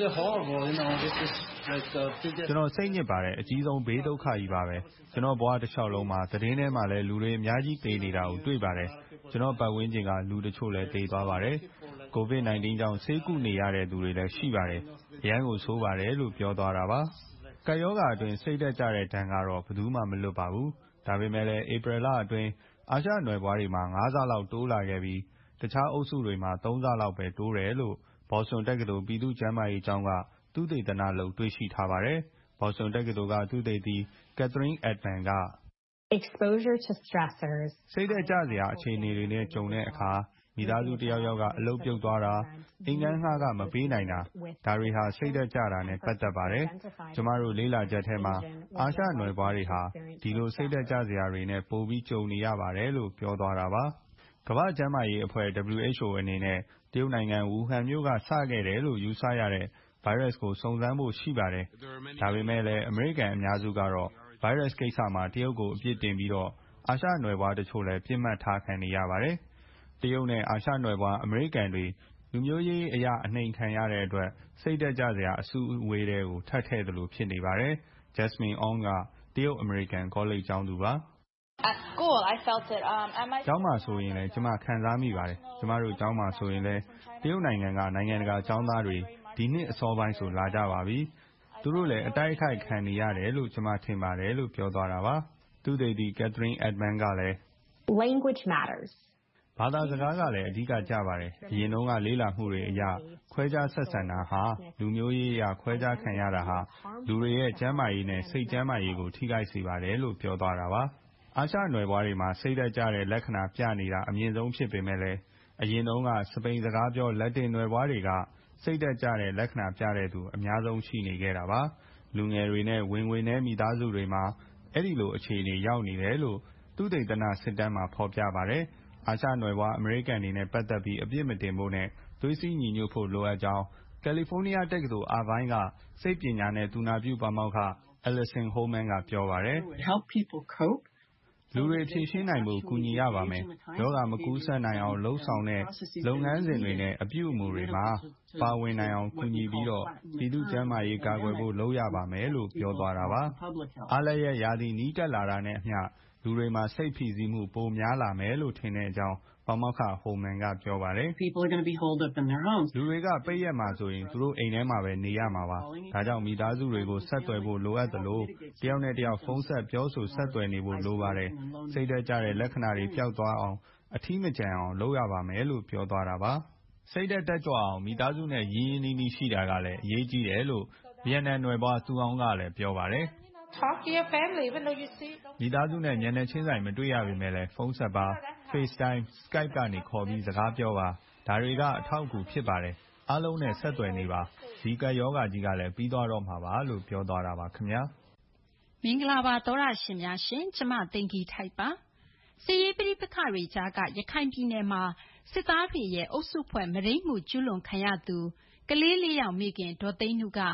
ကျွန်တော်စိတ်ညစ်ပါတယ်အကြီးဆုံးဘေးဒုက္ခကြီးပါပဲကျွန်တော်ဘဝတစ်လျှောက်လုံးမှာသတင်းထဲမှာလည်းလူတွေအများကြီးသေနေတာကိုတွေ့ပါတယ်ကျွန်တော်ပတ်ဝန်းကျင်ကလူတချို့လည်းသေသွားပါတယ်ကိုဗစ် ၁၉ ကြောင့်ဆေးကုနေရတဲ့သူတွေလည်းရှိပါတယ်အရန်ကိုဆိုးပါတယ်လို့ပြောသွားတာပါကပ်ရောဂါအတွင်းစိတ်ဓာတ်ကျတဲ့ဒဏ်ကတော့ဘယ်သူမှမလွတ်ပါဘူးဒါပေမဲ့လည်းဧပြီလအတွင်းအာရှနွယ်ဖွားတွေမှာ၅ဆလောက်တိုးလာခဲ့ပြီးတခြားအုပ်စုတွေမှာ၃ဆလောက်ပဲတိုးတယ်လို့ဘော်စတွန်တက္ကသိုလ်ပြည်သူ့ကျန်းမာရေးကျောင်းကသုတေသနလုပ်တွေ့ရှိထားပါတယ်။ဘော်စတွန်တက္ကသိုလ်ကသုတေသီ Catherine Edman က exposure to stressors စိတ်ဓာတ်ကျစရာအခြေအနေတွေနဲ့ကြုံတဲ့အခါမိသားစုတယောက်ယောက်ကအလုပ်ပြုတ်သွားတာအိမ်ငန်းငှားကမပေးနိုင်တာဒါတွေဟာစိတ်ဓာတ်ကျတာနဲ့ပတ်သက်ပါတယ်။ကျမတို့လေ့လာချက်ထဲမှာအာရှနွယ်ဖွားတွေဟာဒီလိုစိတ်ဓာတ်ကျစရာတွေနဲ့ပိုပြီးကြုံနေရပါတယ်လို့ပြောသွားတာပါ။ကမ္ဘာ့ကျန်းမာရေးအဖွဲ့ W H O အနေနဲ့တရုတ်နိုင်ငံဝူဟန်မြို့ကစခဲ့တယ်လို့ယူဆရတဲ့ဗိုင်းရပ်စ်ကိုစုံစမ်းဖို့ရှိပါတယ်။ဒါပေမဲ့လည်းအမေရိကန်အများစုကတော့ဗိုင်းရပ်စ်ကိစ္စမှာတရုတ်ကိုအပြစ်တင်ပြီးတော့အာရှနွယ်ဖွားတချို့လည်းပြစ်မှတ်ထားခံနေရပါတယ်။တရုတ်နဲ့အာရှနွယ်ဖွားအမေရိကန်တွေလူမျိုးရေးအရာအနှိမ်ခံရတဲ့အတွက်စိတ်ဓာတ်ကျစရာအစုအဝေးတွေကိုထပ်ထည့်သလိုဖြစ်နေပါတယ်။ Jasmine Ong ကတရုတ်အမေရိကန်ကောလိပ်ကျောင်းသူပါ At school I felt it um at my ကျောင်းမှာဆိုရင်လည်းကျမခံစားမိပါတယ်ကျမတို့ကျောင်းမှာဆိုရင်လည်းတရုတ်နိုင်ငံကနိုင်ငံတကာကျောင်းသားတွေဒီနှစ်အစောပိုင်းဆိုလာကြပါပြီသူတို့လည်းအတိုက်အခိုက်ခံနေရတယ်လို့ကျမထင်ပါတယ်လို့ပြောသွားတာပါသူတေသီ Catherine Edman ကလည်း language matters ဘာသာစကားကလည်းအဓိကကျပါတယ်အရင်တုန်းကလေးလာမှုတွေအရခွဲခြားဆက်ဆံတာဟာလူမျိုးရေးအရခွဲခြားခံရတာဟာလူတွေရဲ့ကျန်းမာရေးနဲ့စိတ်ကျန်းမာရေးကိုထိခိုက်စေပါတယ်လို့ပြောသွားတာပါအာရှနွယ်ဖွားတွေမှာစိတ်ဓာတ်ကျတဲ့လက္ခဏာပြနေတာအမြင့်ဆုံးဖြစ်ပေမဲ့လည်းအရင်တုန်းကစပိန်စကားပြောလက်တင်နွယ်ဖွားတွေကစိတ်ဓာတ်ကျတဲ့လက္ခဏာပြတဲ့သူအများဆုံးရှိနေခဲ့တာပါလူငယ်တွေနဲ့ဝင်ဝင်တဲ့မိသားစုတွေမှာအဲ့ဒီလိုအခြေအနေရောက်နေတယ်လို့သုတေသနစစ်တမ်းမှာဖော်ပြပါတယ်အာရှနွယ်ဖွားအမေရိကန်တွေနဲ့ပတ်သက်ပြီးအပြစ်မတင်ဖို့နဲ့သွေးစည်းညီညွတ်ဖို့လိုအပ်ကြောင်းကယ်လီဖိုးနီးယားတက္ကသိုလ်အာဘိုင်းကစိတ်ပညာနဲ့သူနာပြုပါမောက္ခ Allison Holman ကပြောပါတယ်လူတွေဖြေရှင်းနိုင်ဖို့ကူညီရပါမယ်။ယောဂမကူးစက်နိုင်အောင်လှုံ့ဆော်တဲ့လုပ်ငန်းစဉ်တွေနဲ့အပြုအမူတွေမှာပါဝင်နိုင်အောင်ကူညီပြီးတော့ပြည်သူ့ကျန်းမာရေးကာကွယ်ဖို့လုပ်ရပါမယ်လို့ပြောသွားတာပါ။အားလည်းရဲ့ရာသီနီးကပ်လာတာနဲ့အမျှလူတွေမှာစိတ်ဖိစီးမှုပိုများလာမယ်လို့ထင်တဲ့အကြောင်းပါမောက္ခ Holman ကပြောပါတယ်။လူတွေကပိတ်ရက်မှာဆိုရင်သူတို့အိမ်ထဲမှာပဲနေရမှာပါ။ဒါကြောင့်မိသားစုတွေကိုဆက်သွယ်ဖို့လိုအပ်သလိုတယောက်နဲ့တယောက်ဖုန်းဆက်ပြောဆိုဆက်သွယ်နေဖို့လိုပါတယ်။စိတ်ဓာတ်ကျတဲ့လက္ခဏာတွေပျောက်သွားအောင်အထီးမကျန်အောင်လုပ်ရပါမယ်လို့ပြောသွားတာပါ။စိတ်ဓာတ်တက်ကြွအောင်မိသားစုနဲ့ရင်းရင်းနှီးနှီးရှိတာကလည်းအရေးကြီးတယ်လို့ဗီယက်နမ်နွယ်ဖွားသူအောင်ကလည်းပြောပါတယ်။ Talk to your family even though you see မိသားစုနဲ့ညနေချင်းဆိုင်မတွေ့ရပေမဲ့လည်းဖုန်းဆက်ပါ FaceTime Skype ကနေခေါ်ပြီးစကားပြောပါဒါတွေကအထောက်အကူဖြစ်ပါတယ်အားလုံးနဲ့ဆက်သွယ်နေပါဒီကယောဂါကြီးကလည်းပြီးသွားတော့မှာပါလို့ပြောသွားတာပါခင်ဗျာမင်္ဂလာပါသောရရှင်များရှင်ကျမသိင်္ဂီထိုက်ပါစီရေးပရိပခတွေကြားကရခိုင်ပြည်နယ်မှာစစ်သားတွေရဲ့အုပ်စုဖွဲ့မရိမှုကျူးလွန်ခံရသူကလေးလေးယောက်မိခင်ဒေါ်သိန်းနုက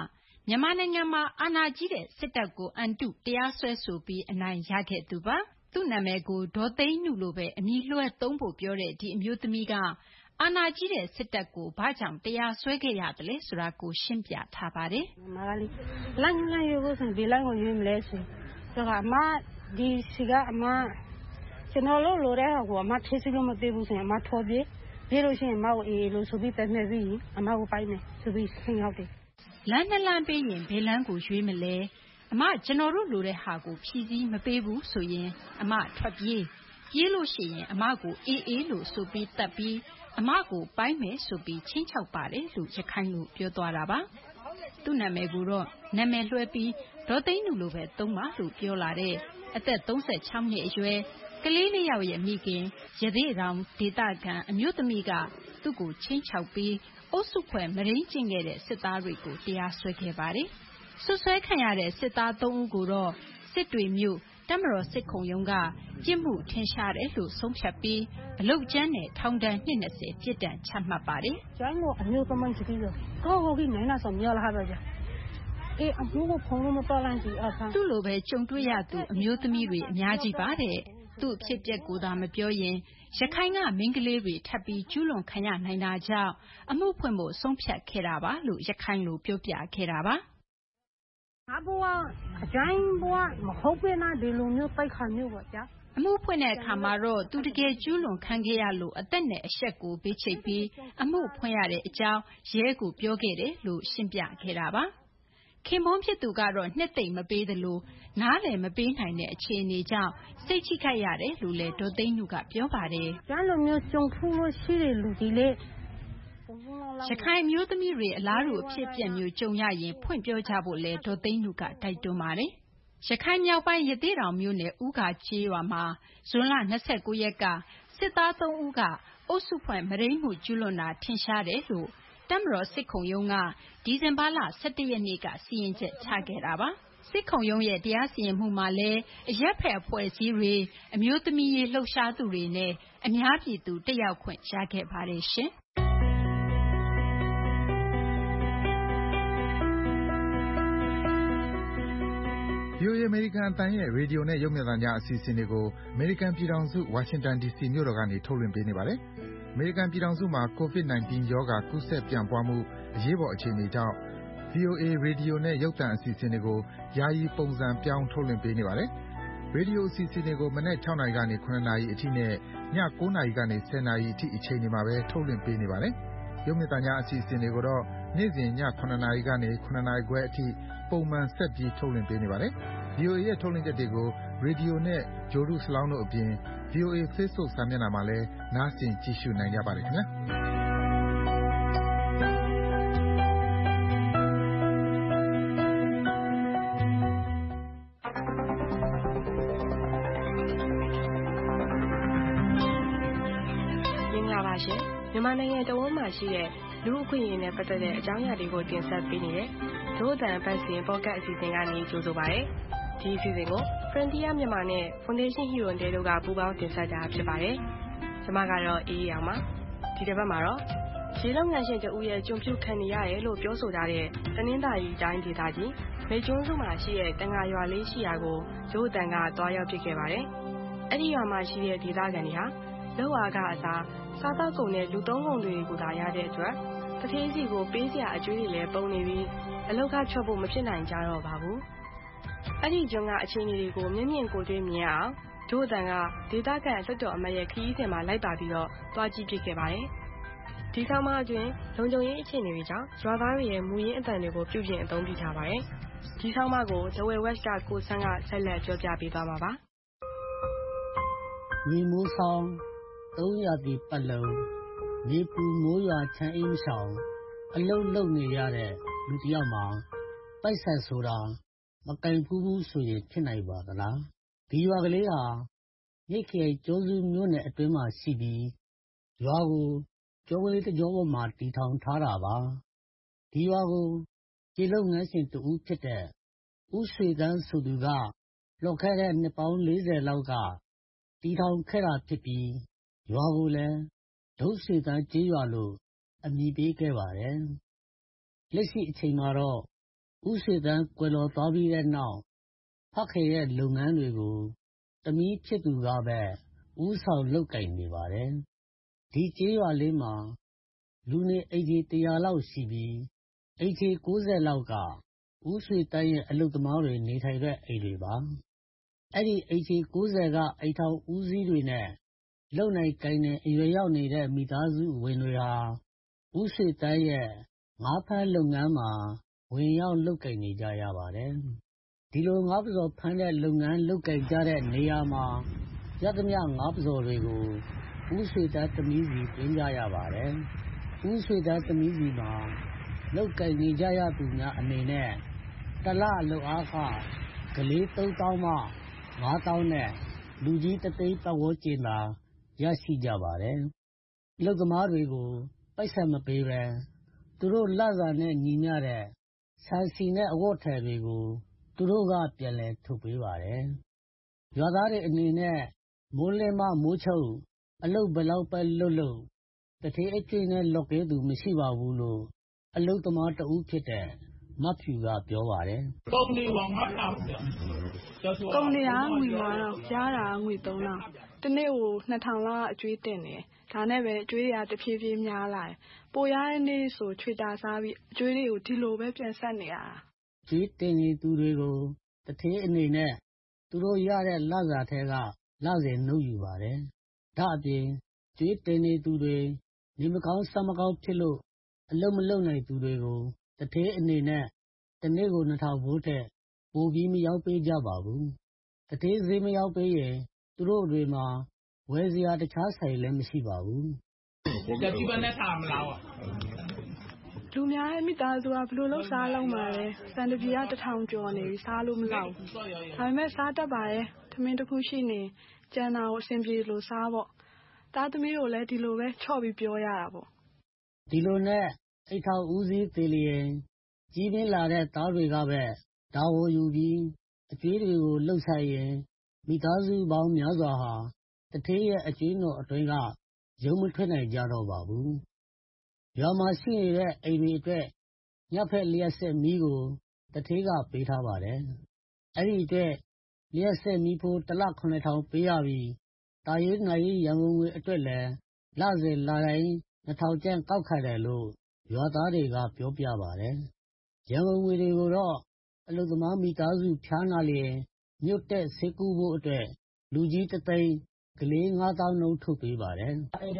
မြန်မာနိုင်ငံမှာအာဏာကြီးတဲ့စစ်တပ်ကိုအန်တုတရားစွဲဆိုပြီးအနိုင်ရခဲ့သူပါသူ့နာမည်ကိုဒေါ်သိန်းနုလိုပဲအမည်လွှဲသုံးဖို့ပြောတဲ့ဒီအမျိုးသမီးကအာဏာကြီးတဲ့စစ်တပ်ကိုဘာကြောင့်တရားစွဲခဲ့ရတယ်လဲဆိုတာကိုရှင်းပြထားပါတယ်။မာလေးလမ်းလမ်းရွေးဖို့ဆိုဒီလမ်းကိုရွေးမလဲဆိုတော့အမဒီစီကအမကျွန်တော်လို့လိုတဲ့ဟာကိုအမထိစလို့မသိဘူးဆိုရင်အမထော်ပြေးပြေးလို့ရှိရင်အမကိုအေးလို့ဆိုပြီးတက်နေပြီးအမကိုပိုင်းနေဆိုပြီးဆင်းရောက်တယ်လမ်းနှစ်လမ်းပေးရင်ဘယ်လမ်းကိုရွေးမလဲအမကျွန်တော်တို့လိုတဲ့ဟာကိုဖြည်းစည်းမပေးဘူးဆိုရင်အမထွက်ပြေးပြေးလို့ရှိရင်အမကိုအေးအေးလို့ဆိုပြီးတက်ပြီးအမကိုပိုင်းမယ်ဆိုပြီးချင်းချောက်ပါတယ်လို့ရခိုင်လူပြောသွားတာပါသူ့နာမည်ကိုတော့နာမည်လွှဲပြီးဒေါ်သိန်းနုလိုပဲသုံးပါလို့ပြောလာတဲ့အသက်သုံး၆နှစ်အရွယ်ကလေးလေးယောက်ရဲ့မိခင်ရသေးတောင်ဒေသခံအမျိုးသမီးကသူ့ကိုချင်းချောက်ပြီးအုပ်စုဖွဲ့မရင်းကျင့်ခဲ့တဲ့စစ်သားတွေကိုတရားစွဲခဲ့ပါတယ်။ဆွဆွဲခံရတဲ့စစ်သားသုံးဦးကိုတော့စစ်တွေမြို့တပ်မတော်စစ်ခုံရုံးကပြစ်မှုထင်ရှားတယ်လို့ဆုံးဖြတ်ပြီးအလုတ်ကျန်းနဲ့ထောင်ဒဏ်နှစ်၂၀ပြစ်ဒဏ်ချမှတ်ပါတယ်။ကျန်းကိုအမျိုးသမီးကြီးတော့ကောဟိုကိနိုင်လာဆိုမြော်လာပါကြ။အေးအမှုကိုဖုံးလို့မတော်လန့်ကြည့်အခါသူ့လိုပဲကြုံတွေ့ရသူအမျိုးသမီးတွေအများကြီးပါတဲ့သူ့အဖြစ်အပျက်ကိုသာမပြောရင်ရခိုင်ကမိန်းကလေးတွေထပ်ပြီးကျူးလွန်ခံရနိုင်တာကြောင့်အမှုဖွင့်ဖို့ဆုံးဖြတ်ခဲ့တာပါလို့ရခိုင်လိုပြောပြခဲ့တာပါအဘွားအကျိုင်းဘွားမဟုတ်ပဲနာဒီလိုမျိုးပိုက်ခါမျိုးပေါ့ဗျာအမှုဖွင့်တဲ့အခါမှာတော့သူတကယ်ကျူးလွန်ခံခဲ့ရလို့အသက်နဲ့အရှက်ကိုဘေးချိတ်ပြီးအမှုဖွင့်ရတဲ့အကြောင်းရဲကိုပြောခဲ့တယ်လို့ရှင်းပြခဲ့တာပါခင်မုန်းဖြစ်သူကတော့နှစ်သိမ့်မပေးသလိုနားလည်မပေးနိုင်တဲ့အခြေအနေကြောင့်စိတ်ချိခိုက်ရတယ်လို့လည်းဒေါ်သိန်းနုကပြောပါတယ်။ကျန်းလိုမျိုးကြုံဖူးလို့ရှိတဲ့လူတွေလေရခိုင်မျိုးသမီးတွေအလားတူအဖြစ်အပျက်မျိုးကြုံရရင်ဖွင့်ပြောကြဖို့လဲဒေါ်သိန်းနုကတိုက်တွန်းပါတယ်။ရခိုင်မြောက်ပိုင်းရသေးတောင်မြို့နယ်ဦးဂါချေးရွာမှာဇွန်လ၂၉ရက်ကစစ်သားသုံးဦးကအုပ်စုဖွဲ့မရိန်းမှုကျူးလွန်တာထင်ရှားတယ်လို့တပ်မတော်စစ်ခုံရုံးကဒီဇင်ဘာလ၁၁ရက်နေ့ကစီရင်ချက်ချခဲ့တာပါစစ်ခုံရုံးရဲ့တရားစီရင်မှုမှာလည်းအရက်ဖက်အဖွဲ့အစည်းတွေအမျိုးသမီးရေးလှုပ်ရှားသူတွေနဲ့အများပြည်သူတက်ရောက်ခွင့်ရခဲ့ပါတယ်ရှင်ဗီအိုအေ အမေရိကန်အသံရဲ့ရေဒီယိုနဲ့ရုပ်မြင်သံကြားအစီအစဉ်တွေကိုအမေရိကန်ပြည်ထောင်စုဝါရှင်တန်ဒီစီမြို့တော်ကနေထုတ်လွှင့်ပေးနေပါတယ်။အမေရိကန်ပြည်ထောင်စုမှာ ကိုဗစ်၁၉ ရောဂါကူးစက်ပြန့်ပွားမှုအရေးပေါ်အခြေအနေကြောင့် ဗီအိုအေရေဒီယိုနဲ့ရုပ်သံအစီအစဉ်တွေကိုယာယီပုံစံပြောင်းထုတ်လွှင့်ပေးနေပါတယ်။ရေဒီယိုအစီအစဉ်တွေကိုမနက်၆နာရီကနေ၇နာရီအထိနဲ့ည၉နာရီကနေ၁၀နာရီအထိအချိန်တွေမှာပဲထုတ်လွှင့်ပေးနေပါတယ်။ရုပ်မြင်သံကြားအစီအစဉ်တွေကိုတော့နေ့စဉ်ည၇နာရီကနေ၇နာရီခွဲအထိပုံမှန်ဆက်ပြီးထုတ်လွှင့်ပေးနေပါတယ်။ ဗီအိုအေရဲ့ထုတ်လွှင့်ချက်တွေကိုရေဒီယိုနဲ့ဂြိုလ်တုစလောင်းတို့အပြင် ဗီအိုအေ Facebook စာမျက်နှာမှာလည်းနားဆင်ကြည့်ရှုနိုင်ကြပါတယ်ခင်ဗျာ။မြန်မာနိုင်ငံတဝန်းမှာရှိတဲ့လူ့အခွင့်အရေးနဲ့ပတ်သက်တဲ့အကြောင်းအရာတွေကိုတင်ဆက်ပေးနေတဲ့ဒို့အတန်ပတ်စဉ်ပေါ့ကတ်အစီအစဉ်ကနေကြိုဆိုပါရစေ။ဒီအစီအစဉ်ကို Frontier မြန်မာနဲ့ Foundation Hero တို့ကပူးပေါင်းတင်ဆက်တာဖြစ်ပါတယ်။ကျွန်မကတော့အေးအေးအောင်ပါ။ဒီတစ်ပတ်မှာတော့ရေလုံငန်းရှင်တဦးရဲ့ကျွန်ပြုခံနေရတယ်လို့ပြောဆိုကြတဲ့တနင်္သာရီတိုင်းဒေသကြီးမေကျွန်းစုမှာရှိတဲ့တန်ငါရွာလေးရှိရာကိုဒို့အတန်ကတွားရောက်ဖြစ်ခဲ့ပါတယ်။အဲ့ဒီရွာမှာရှိတဲ့ဒေသခံတွေဟာလောက်အားကအစားစားသောက်ကုန်နဲ့လူသုံးကုန်တွေကိုသာရတဲ့အတွက်တထေးစီကိုပေးစရာအကျွေးတွေလည်းပုံနေပြီးအလောက်ကထွက်ဖို့မဖြစ်နိုင်ကြတော့ပါဘူး။အဲ့ဒီကျွန်းကအခြေအနေတွေကိုမြင့်မြင့်ကိုတွေ့မြင်အောင်ဒို့အတန်ကဒေသခံလွှတ်တော်အမတ်ရဲ့ခရီးစဉ်မှာလိုက်ပါပြီးတော့တွားကြည့်ပြခဲ့ပါတယ်။ဒီဆောင်းပါးအတွင်းလုံခြုံရေးအခြေအနေတွေကြောင့်ရွာသားတွေရဲ့မူရင်းအသံတွေကိုပြုပြင်အသုံးပြုထားပါတယ်။ဒီဆောင်းပါးကို The Way West ကကိုဆန်းကဆက်လက်ပြောပြပေးသွားမှာပါ။မြေမိုးဆောင်သုံးရာသီပတ်လုံးမြေပူမိုးရွာချမ်းအေးဆောင်အလုံးလုံးနေရတဲ့လူတယောက်မှာပိုက်ဆံဆိုတာမကင်ဘူးဘူးဆိုရင်ဖြစ်နိုင်ပါသလားဒီရွာကလေးဟာမြစ်ခေကျောစုမြို့နယ်အတွင်းမှာရှိပြီးရွာကိုကျောကလေးတစ်ကျောပေါ်မှာတည်ထောင်ထားတာပါဒီရွာကိုကျေလုံငန်းရှင်တူဦးဖြစ်တဲ့ဦးရွှေတန်းဆိုသူကလောက်ခဲ့တဲ့နှစ်ပေါင်း၄၀လောက်ကတည်ထောင်ခဲ့တာဖြစ်ပြီးရွာကိုလည်းဒုရွှေတန်းကျေးရွာလို့အမည်ပေးခဲ့ပါတယ်လက်ရှိအချိန်မှာတော့ဦးရွှေသန်းကွယ်လွန်သွားပြီးတဲ့နောက်ဖခင်ရဲ့လုပ်ငန်းတွေကိုသမီးဖြစ်သူကပဲဦးဆောင်လုပ်ကိုင်နေပါတယ်။ဒီကျေးရွာလေးမှာလူနေအိမ်ခြေတရာလောက်ရှိပြီးအိမ်ခြေကိုးဆယ်လောက်ကဦးရွှေသန်းရဲ့အလုပ်သမားတွေနေထိုင်တဲ့အိမ်တွေပါ။အဲ့ဒီအိမ်ခြေကိုးဆယ်ကအိမ်ထောင်ဦးစီးတွေနဲ့လုံနိုင်ကိုင်းနေအရွယ်ရောက်နေတဲ့မိသားစုဝင်တွေဟာဦးရွှေသန်းရဲ့ငါးဖမ်းလုပ်ငန်းမှာဝင်ရောက်လုပ်ကိုင်နေကြရပါတယ်။ဒီလိုငါးပဇော်ဖမ်းတဲ့လုပ်ငန်းလုပ်ကိုင်ကြတဲ့နေရာမှာရသမျှငါးပဇော်တွေကိုဦးရွှေသန်းသမီးစီတွင်းကြရပါတယ်။ဦးရွှေသန်းသမီးစီမှာလုပ်ကိုင်နေကြရသူများအနေနဲ့တလလုပ်အားခကလေးသုံးသောင်းမှငါးသောင်းနဲ့လူကြီးတသိန်းပတ်ဝန်းကျင်သာရရှိကြပါတယ်။အလုပ်သမားတွေကိုပိုက်ဆံမပေးဘဲသူတို့လစာနဲ့ညီမျှတဲ့ဆန်ဆီနဲ့အဝတ်အထည်တွေကိုသူတို့ကပြန်လည်ထုတ်ပေးပါတယ်။ရွာသားတွေအနေနဲ့မိုးလင်းမှမိုးချုပ်အလုပ်ဘယ်လောက်ပဲလုပ်လို့တထေးအကျွေးနဲ့လော့ကဲသူမရှိပါဘူးလို့အလုပ်သမားတဦးဖြစ်တဲ့မဖြူကပြောပါတယ်။ကုန်နေပါငါ့အောင်ကုန်နေရငွေမှာတော့ရတာငွေသုံးထောင်တနေ့ကိုနှစ်ထောင်လောက်အကျွေးတင်နေဒါနဲ့ပဲအကျွေးရတဖြည်းဖြည်းများလာတယ်ပိုရတဲ့နေ့ဆိုချွေတာစားပြီးအကျွေးတွေကိုဒီလိုပဲပြန်ဆက်နေရတာကျွေးတင်နေသူတွေကိုတထေးအနေနဲ့သူတို့ရတဲ့လစာထဲကလစဉ်နှုတ်ယူပါတယ်ဒါအပြင်ကျွေးတင်နေသူတွေနေမကောင်းစမကောင်းဖြစ်လို့အလုံးမလုံးနိုင်သူတွေကိုတထေးအနေနဲ့တနေ့ကိုနှစ်ထောင်ဘိုးထက်ပိုပြီးမရောက်ပေးကြပါဘူးတထေးဈေးမရောက်ပေးရင်သူတို့တွေမှာဝယ်စရာတခြားဆိုင်လည်းမရှိပါဘူးကြည့်ပါနဲ့ထားမလားလူများရဲ့မိသားစုကဘယ်လိုလုပ်စားလုံးမှာလဲစံတပြေကတစ်ထောင်ကျော်နေပြီစားလို့မလောက်ဘူးဒါပေမဲ့စားတတ်ပါတယ်သမင်းတစ်ခုရှိနေကျန်တာကိုအဆင်ပြေလို့စားပေါ့သားသမီးတို့လည်းဒီလိုပဲချော့ပြီးပြောရတာပေါ့ဒီလိုနဲ့အိတ်ထောင်ဦးစီးသေးလျင်ကြီးပြင်းလာတဲ့သားတွေကပဲဒါဝယူပြီးအကျွေးတွေကိုလှုပ်ဆိုင်ရင်မိသားစုပေါင်းများစွာဟာတထေးရဲ့အကျွေးတော်အတွင်းကရုံမထွက်နိုင်ကြတော့ပါဘူးရွာမှာရှိနေတဲ့အိမ်တွေအတွက်ညဖက်လျှက်ဆက်မီးကိုတထေးကပေးထားပါတယ်အဲ့ဒီအတွက်လျှက်ဆက်မီးဖို့တစ်လခုနှစ်ထောင်ပေးရပြီးတာရေးနိုင်ရေးရန်ကုန်ငွေအတွက်လည်းလစဉ်လာတိုင်းနှစ်ထောင်ကျပ်ကောက်ခံတယ်လို့ရွာသားတွေကပြောပြပါတယ်ရန်ကုန်ငွေတွေကိုတော့အလုပ်သမားမိသားစုဖြားနာလျင်မြုပ်တဲ့ဆေးကူးဖို့အတွက်လူကြီးတသိန်းကလေးငါးသောင်းနှုန်းထုတ်ပေးပါတယ်နည်းန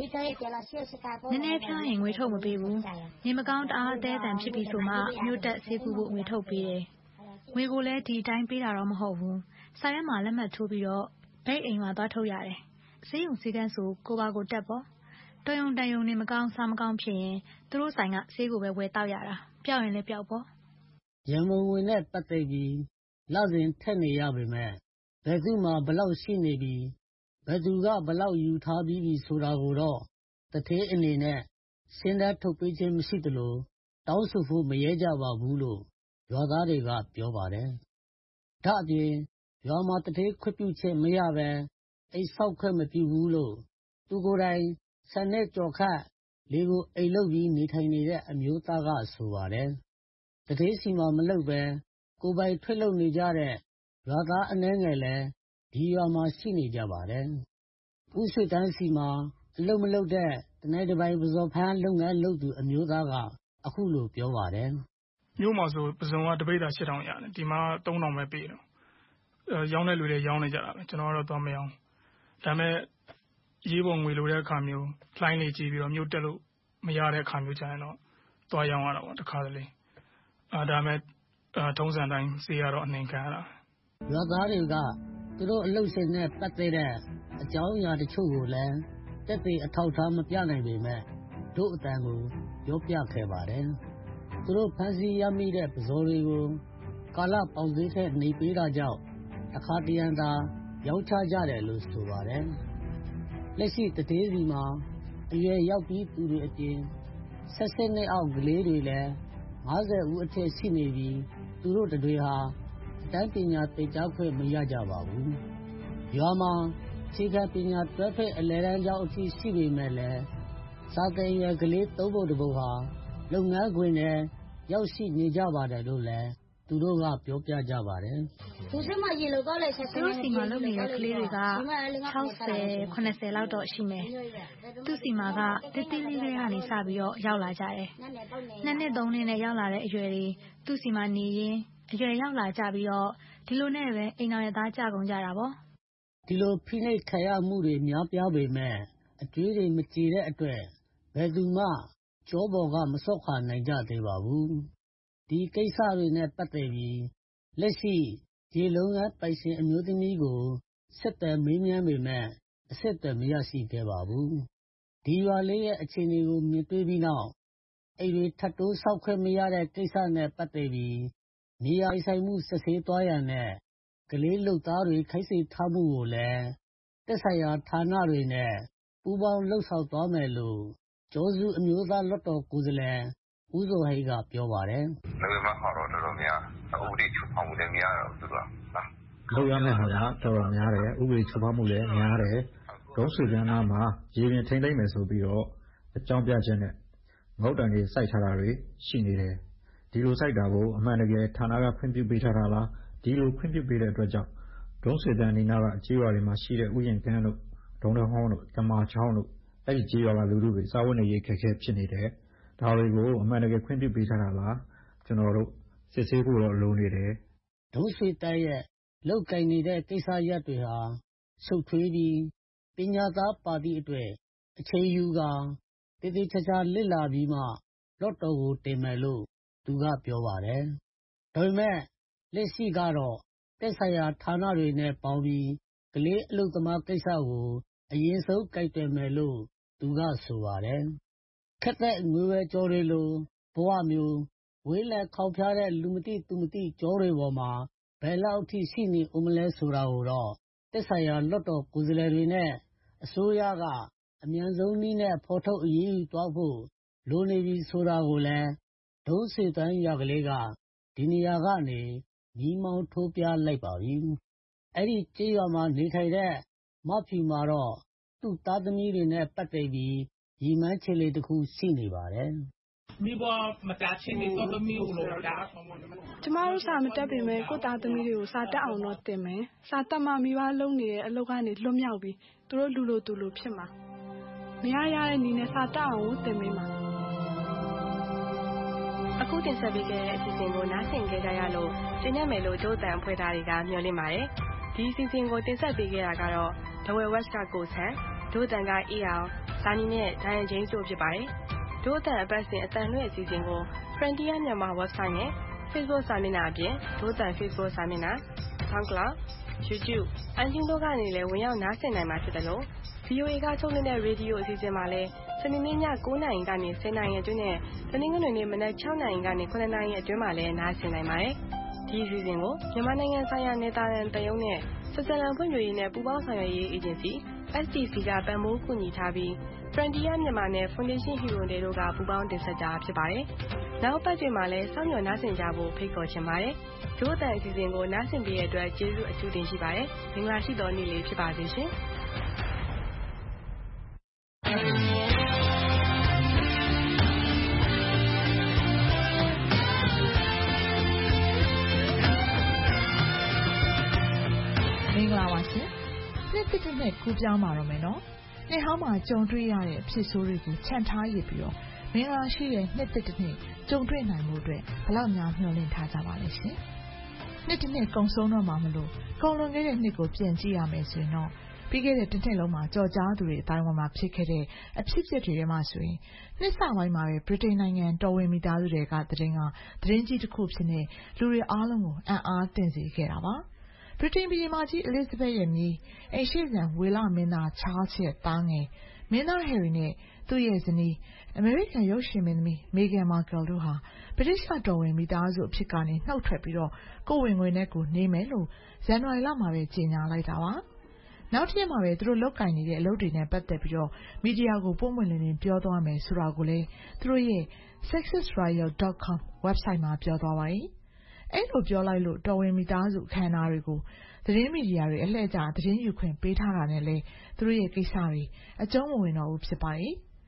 ည်းဖြားရင်ငွေထုတ်မပေးဘူးနေမကောင်းတအားအသေးအတန်ဖြစ်ပြီးဆိုမှမြို့တက်ဆေးကူဖို့ငွေထုတ်ပေးတယ်ငွေကိုလည်းဒီအတိုင်းပေးတာတော့မဟုတ်ဘူးစာရွက်မှာလက်မှတ်ထိုးပြီးတော့ဘိတ်အိမ်မှာသွားထုတ်ရတယ်ဆေးရုံဆေးကန်းဆိုကိုပါကိုတက်ပေါ့တော်ရုံတန်ရုံနေမကောင်းစားမကောင်းဖြစ်ရင်သူတို့ဆိုင်ကဆေးကိုပဲဝယ်တောက်ရတာပျောက်ရင်လည်းပျောက်ပေါ့ရန်ကုန်ငွေနဲ့ပတ်သက်ပြီးလစဉ်ထက်နေရပေမဲ့ဘယ်သူမှဘလောက်ရှိနေပြီးဘယ်သူကဘလောက်ယူထားပြီးပြီဆိုတာကိုတော့တထေးအနေနဲ့စဉ်းစားထုတ်ပေးခြင်းမရှိသလိုတောင်းဆိုဖို့မရဲကြပါဘူးလို့ရွာသားတွေကပြောပါတယ်။ဒါအပြင်ရွာမှာတထေးခွင့်ပြုချက်မရဘဲအိမ်ဆောက်ခွင့်မပြုဘူးလို့သူကိုယ်တိုင်ဆန်နဲ့ကြော်ခတ်လေကိုအိမ်လုပ်ပြီးနေထိုင်နေတဲ့အမျိုးသားကဆိုပါတယ်။တထေးစီမှာမလုပ်ဘဲကိုယ်ပိုင်ထွက်လုပ်နေကြတဲ့ရွာသားအနှဲငယ်လည်းဒီရွာမှာရှိနေကြပါတယ်။ဦးရွှေတန်းစီမှာအလုပ်မလုပ်တဲ့တနေ့တစ်ပိုင်းပဇော်ဖန်းလုပ်ငန်းလုပ်သူအမျိုးသားကအခုလိုပြောပါတယ်။မြို့မှာဆိုပဇွန်ကတပိတ်တာရှစ်ထောင်ရတယ်ဒီမှာသုံးထောင်ပဲပေးတော့ရောင်းတဲ့လူတွေရောင်းနေကြတာပဲကျွန်တော်ကတော့သွားမရောင်းဒါပေမဲ့ရေးပုံငွေလိုတဲ့အခါမျိုးလိုင်းနေကြည့်ပြီးတော့မြို့တက်လို့မရတဲ့အခါမျိုးကျရင်တော့သွားရောင်းရတာပေါ့တခါတလေအာဒါမဲ့ထုံးစံတိုင်းဈေးရတော့အနှိမ်ခံရတာရွာသားတွေကသူတို့အလုပ်ရှင်နဲ့ပတ်သက်တဲ့အကြောင်းအရာတချို့ကိုလည်းတက်သေးအထောက်ထားမပြနိုင်ပေမဲ့တို့အတန်ကိုပြောပြခဲ့ပါတယ်သူတို့ဖန်ဆီးရမိတဲ့ပဇော်တွေကိုကာလပေါက်သေးတဲ့နေပေးတာကြောင့်အခါတရံသာရောင်းချကြတယ်လို့ဆိုပါတယ်လက်ရှိတသေးစီမှာအရွယ်ရောက်ပြီးသူတွေအပြင်ဆက်ဆက်နဲ့အောက်ကလေးတွေလည်းငါးဆယ်ဦးအထက်ရှိနေပြီးသူတို့တွေဟာအတန်းပညာသင်ကြားခွင့်မရကြပါဘူးရွာမှာခြေခံပညာတွဲဖက်အလယ်တန်းကျောင်းအထိရှိပေမဲ့လည်းစာသင်ရွယ်ကလေးသုံးဖို့တပုတ်ဟာလုပ်ငန်းခွင်နဲ့ရောက်ရှိနေကြပါတယ်လို့လည်းသူတို့ကပြောပြကြပါတယ်။သူတို့စီမှာလုပ်နေတဲ့ကလေးတွေက၆၀ ၇၀လောက်တော့ရှိမယ်။သူစီမှာကတိတိလေးလေးကနေစပြီးတော့ရောက်လာကြတယ်။နှစ်နှစ်သုံးနှစ်နဲ့ရောက်လာတဲ့အရွယ်တွေသူစီမှာနေရင်အရွယ်ရောက်လာကြပြီးတော့ဒီလိုနဲ့ပဲအိမ်တော်ရသားကြကုန်ကြတာပေါ့။ဒီလိုဖိနှိပ်ခံရမှုတွေများပြားပေမဲ့အကျွေးတွေမကြေတဲ့အတွက်ဘယ်သူမှကြောပေါ်ကမစော့ခွာနိုင်ကြသေးပါဘူး။ဒီကိစ္စတွေနဲ့ပတ်သက်ပြီးလက်ရှိရေလုံးငန်းပိုင်ရှင်အမျိုးသမီးကိုဆက်သွယ်မေးမြန်းပေမဲ့အဆက်အသွယ်မရရှိခဲ့ပါဘူး။ဒီရွာလေးရဲ့အခြေအနေကိုမြင်တွေ့ပြီးနောက်အိမ်တွေထပ်တိုးဆောက်ခွင့်မရတဲ့ကိစ္စနဲ့ပတ်သက်ပြီးနေရာဆိုင်မှုစစ်ဆေးသွားရတဲ့ကလေးလုပ်သားတွေခိုက်စေထားမှုကိုလည်းတက်ဆိုင်ရာဌာနတွေနဲ့ပူးပေါင်းလှုပ်ဆောင်သွားမယ်လို့ကျော်စုအမျိုးသားလွှတ်တော်ကိုယ်စားလှယ်ဦးစောဟိတ်ကပြောပါတယ်။လုပ်ရမယ့်ဟာတော့တော်တော်များဥပဒေချိုးဖောက်မှုလည်းများတော့သူကလားလုပ်ရမယ့်ဟာကတော်တော်များတယ်ဥပဒေချိုးဖောက်မှုလည်းများတယ်ဒုံးဆွေကန်းနာမှာရေပြင်ထိမ့်သိမ့်မယ်ဆိုပြီးတော့အကြောင်းပြချက်နဲ့ငုတ်တန်ကြီးစိုက်ထားတာတွေရှိနေတယ်ဒီလိုစိုက်တာကိုအမှန်တကယ်ဌာနကခွင့်ပြုပေးထားတာလားဒီလိုခွင့်ပြုပေးတဲ့အတွက်ကြောင့်ဒုံးဆွေတန်းနေနာကအကြေးရွာတွေမှာရှိတဲ့ဥယျာဉ်ကန်းတို့ဒုံးတော်ဟောင်းတို့တမာချောင်းတို့အဲ့ဒီကြေးရွာကလူလူတွေစာဝတ်နေရေးခက်ခဲဖြစ်နေတယ်ဒါတွေကိုအမှန်တကယ်ခွင့်ပြုပေးထားတာလားကျွန်တော်တို့စစ်ဆေးဖို့တော့လိုနေတယ်ဒုံးဆွေတန်းရဲ့လောက်ကင်နေတဲ့ကိစ္စရပ်တွေဟာဆုတ်ထွေးပြီးပညာသားပါတီအတွက်အချိန်ယူကတည်တည်ချာချာလစ်လာပြီးမှလော့တော်ကိုတင်မယ်လို့သူကပြောပါတယ်ဒါပေမဲ့လက်ရှိကတော့တက်ဆိုင်ရာဌာနတွေနဲ့ပေါင်းပြီးကလေးအလုပ်သမားကိစ္စကိုအရင်ဆုံးကြိုက်တယ်မယ်လို့သူကဆိုပါတယ်ခက်တဲ့ငွေဝဲကြောတွေလိုဘဝမျိုးဝေးလက်ခေါဖျားတဲ့လူမသိသူမသိကြောတွေပေါ်မှာဘယ်လောက်ထိရှိနေဦးမလဲဆိုတာကိုတော့တက်ဆိုင်ရာလွှတ်တော်ကိုယ်စားလှယ်တွေနဲ့အစိုးရကအမြန်ဆုံးနည်းနဲ့ဖော်ထုတ်အရေးယူသွားဖို့လိုနေပြီဆိုတာကိုလည်းဒုံးစေတန်းရကလေးကဒီနေရာကနေညီမောင်ထိုးပြလိုက်ပါပြီအဲ့ဒီကြေးရွာမှာနေထိုင်တဲ့မဖြူမှာတော့သူ့သားသမီးတွေနဲ့ပတ်သက်ပြီးရီမန်းချေလေးတစ်ခုရှိနေပါတယ်မိဘမတချင်းနေတော့မီဦးလို့ဒါကျမတို့စာမတက်ပေမဲ့ကိုသားသမီးတွေကိုစာတက်အောင်တော့တင်မယ်စာတက်မှမိဘလုံးနေတဲ့အလုပ်ကနေလွတ်မြောက်ပြီးသူတို့လူလိုသူလိုဖြစ်မှာမရရတဲ့နေနဲ့စာတက်အောင်တင်ပေးမှာအခုတင်ဆက်ပေးခဲ့တဲ့အစီအစဉ်ကိုနားဆင်ကြကြရလို့ကျင်းရမယ်လို့ကြိုးတန်ဖွဲ့သားတွေကမျှော်လင့်ပါတယ်ဒီအစီအစဉ်ကိုတင်ဆက်ပေးခဲ့တာကတော့ဒဝဲ West ကကိုဆန်ဒိုးတန်ကအေးအောင်ဇာနီနဲ့ဒိုင်ချင်းကျိုးဖြစ်ပါတယ်ဒိုးတန်အပတ်စဉ်အတန်လွှင့်အစီအစဉ်ကို Frontier မြန်မာ website နဲ့ Facebook စာမျက်နှာအပြင်ဒိုးတန် Facebook စာမျက်နှာ SoundCloud YouTube အန်ဂျင်တို့ကနေလည်းဝင်ရောက်နားဆင်နိုင်မှာဖြစ်တယ်လို့ ဗီအိုအေ ကထုတ်လွှင့်တဲ့ရေဒီယိုအစီအစဉ်မှာလည်းစနေနေ့ည၉နာရီကနေ၁၀နာရီအတွင်းနဲ့တနင်္ဂနွေနေ့မနက်၆နာရီကနေ၇နာရီအတွင်းမှာလည်းနားဆင်နိုင်ပါတယ်။ဒီအစီအစဉ်ကိုမြန်မာနိုင်ငံဆိုင်ရာနယ်သာလန်တရုံနဲ့ဆွစ်ဇာလန်ဖွံ့ဖြိုးရေးနဲ့ပူးပေါင်းဆောင်ရွက်ရေးအေဂျင်စီ S T C ကပံ့ပိုးကူညီထားပြီး Frontier မြန်မာနဲ့ Foundation Hero တို့ကပူးပေါင်းတင်ဆက်ကြဖြစ်ပါတယ်။နောက်ပတ်တွေမှာလည်းစောင့်မျှော်နားဆင်ကြဖို့ဖိတ်ခေါ်ချင်ပါတယ်။ဒို့အတန်အစီအစဉ်ကိုနားဆင်ပေးတဲ့အတွက်ကျေးဇူးအထူးတင်ရှိပါတယ်။မင်္ဂလာရှိသောနေ့လေးဖြစ်ပါစေရှင်။မင်္ဂလာပါရှင်။နှစ်တစ်နှစ်ကူးပြောင်းပါတော့မယ်နော်။နှစ်ဟောင်းမှာကြုံတွေ့ရတဲ့အဖြစ်ဆိုးတွေကိုခြံထားရပြီးတော့မင်္ဂလာရှိတဲ့နှစ်တစ်နှစ်ကြုံတွေ့နိုင်မှုအတွက်ဘလောက်များမျှော်လင့်ထားကြပါလဲရှင်။နှစ်တစ်နှစ်ကုံဆုံးတော့မှမလို့ကုံလွန်ခဲ့တဲ့နှစ်ကိုပြန်ကြည့်ရမယ်ဆိုရင်တော့ပြီးခဲ့တဲ့တစ်နှစ်လုံးမှာကြော်ကြားသူတွေအတိုင်းဝန်းမှာဖြစ်ခဲ့တဲ့အဖြစ်အပျက်တွေထဲမှာဆိုရင်နှစ်စပိုင်းမှာပဲဗြိတိန်နိုင်ငံတော်ဝင်မိသားစုတွေကသတင်းကသတင်းကြီးတစ်ခုဖြစ်နေလူတွေအားလုံးကိုအံ့အားသင့်စေခဲ့တာပါ။ဗြိတိန်ဘုရင်မကြီး Elizabeth ရဲ့မြေးအိမ်ရှေ့စံဝေလမင်းသား Charles ရဲ့သားငယ်မင်းသား Harry နဲ့သူ့ရဲ့ဇနီးအမေရိကန်ရုပ်ရှင်မင်းသမီး Meghan Markle တို့ဟာဗြိတိရှ်တော်ဝင်မိသားစုအဖြစ်ကနေနှုတ်ထွက်ပြီးတော့ကိုယ်ဝင်ငွေနဲ့ကိုနေမယ်လို့ဇန်နဝါရီလမှာပဲကြေညာလိုက်တာပါ။နောက်တစ်ရက်မှာပဲသူတို့လောက်ကင်နေတဲ့အလုပ်တွေနဲ့ပတ်သက်ပြီးတော့မီဒီယာကိုပုံမှန်လင်းလင်းပြောသွားမယ်ဆိုတာကိုလည်းသူတို့ရဲ့ success royal dot com website မှာပြောသွားပါပြီ။အဲ့လိုပြောလိုက်လို့တော်ဝင်မိသားစုအခမ်းအနားတွေကိုသတင်းမီဒီယာတွေအလှည့်ကျသတင်းယူခွင့်ပေးထားတာနဲ့လေသူတို့ရဲ့ကိစ္စတွေအကျုံးမဝင်တော့ဘူးဖြစ်ပါတယ်။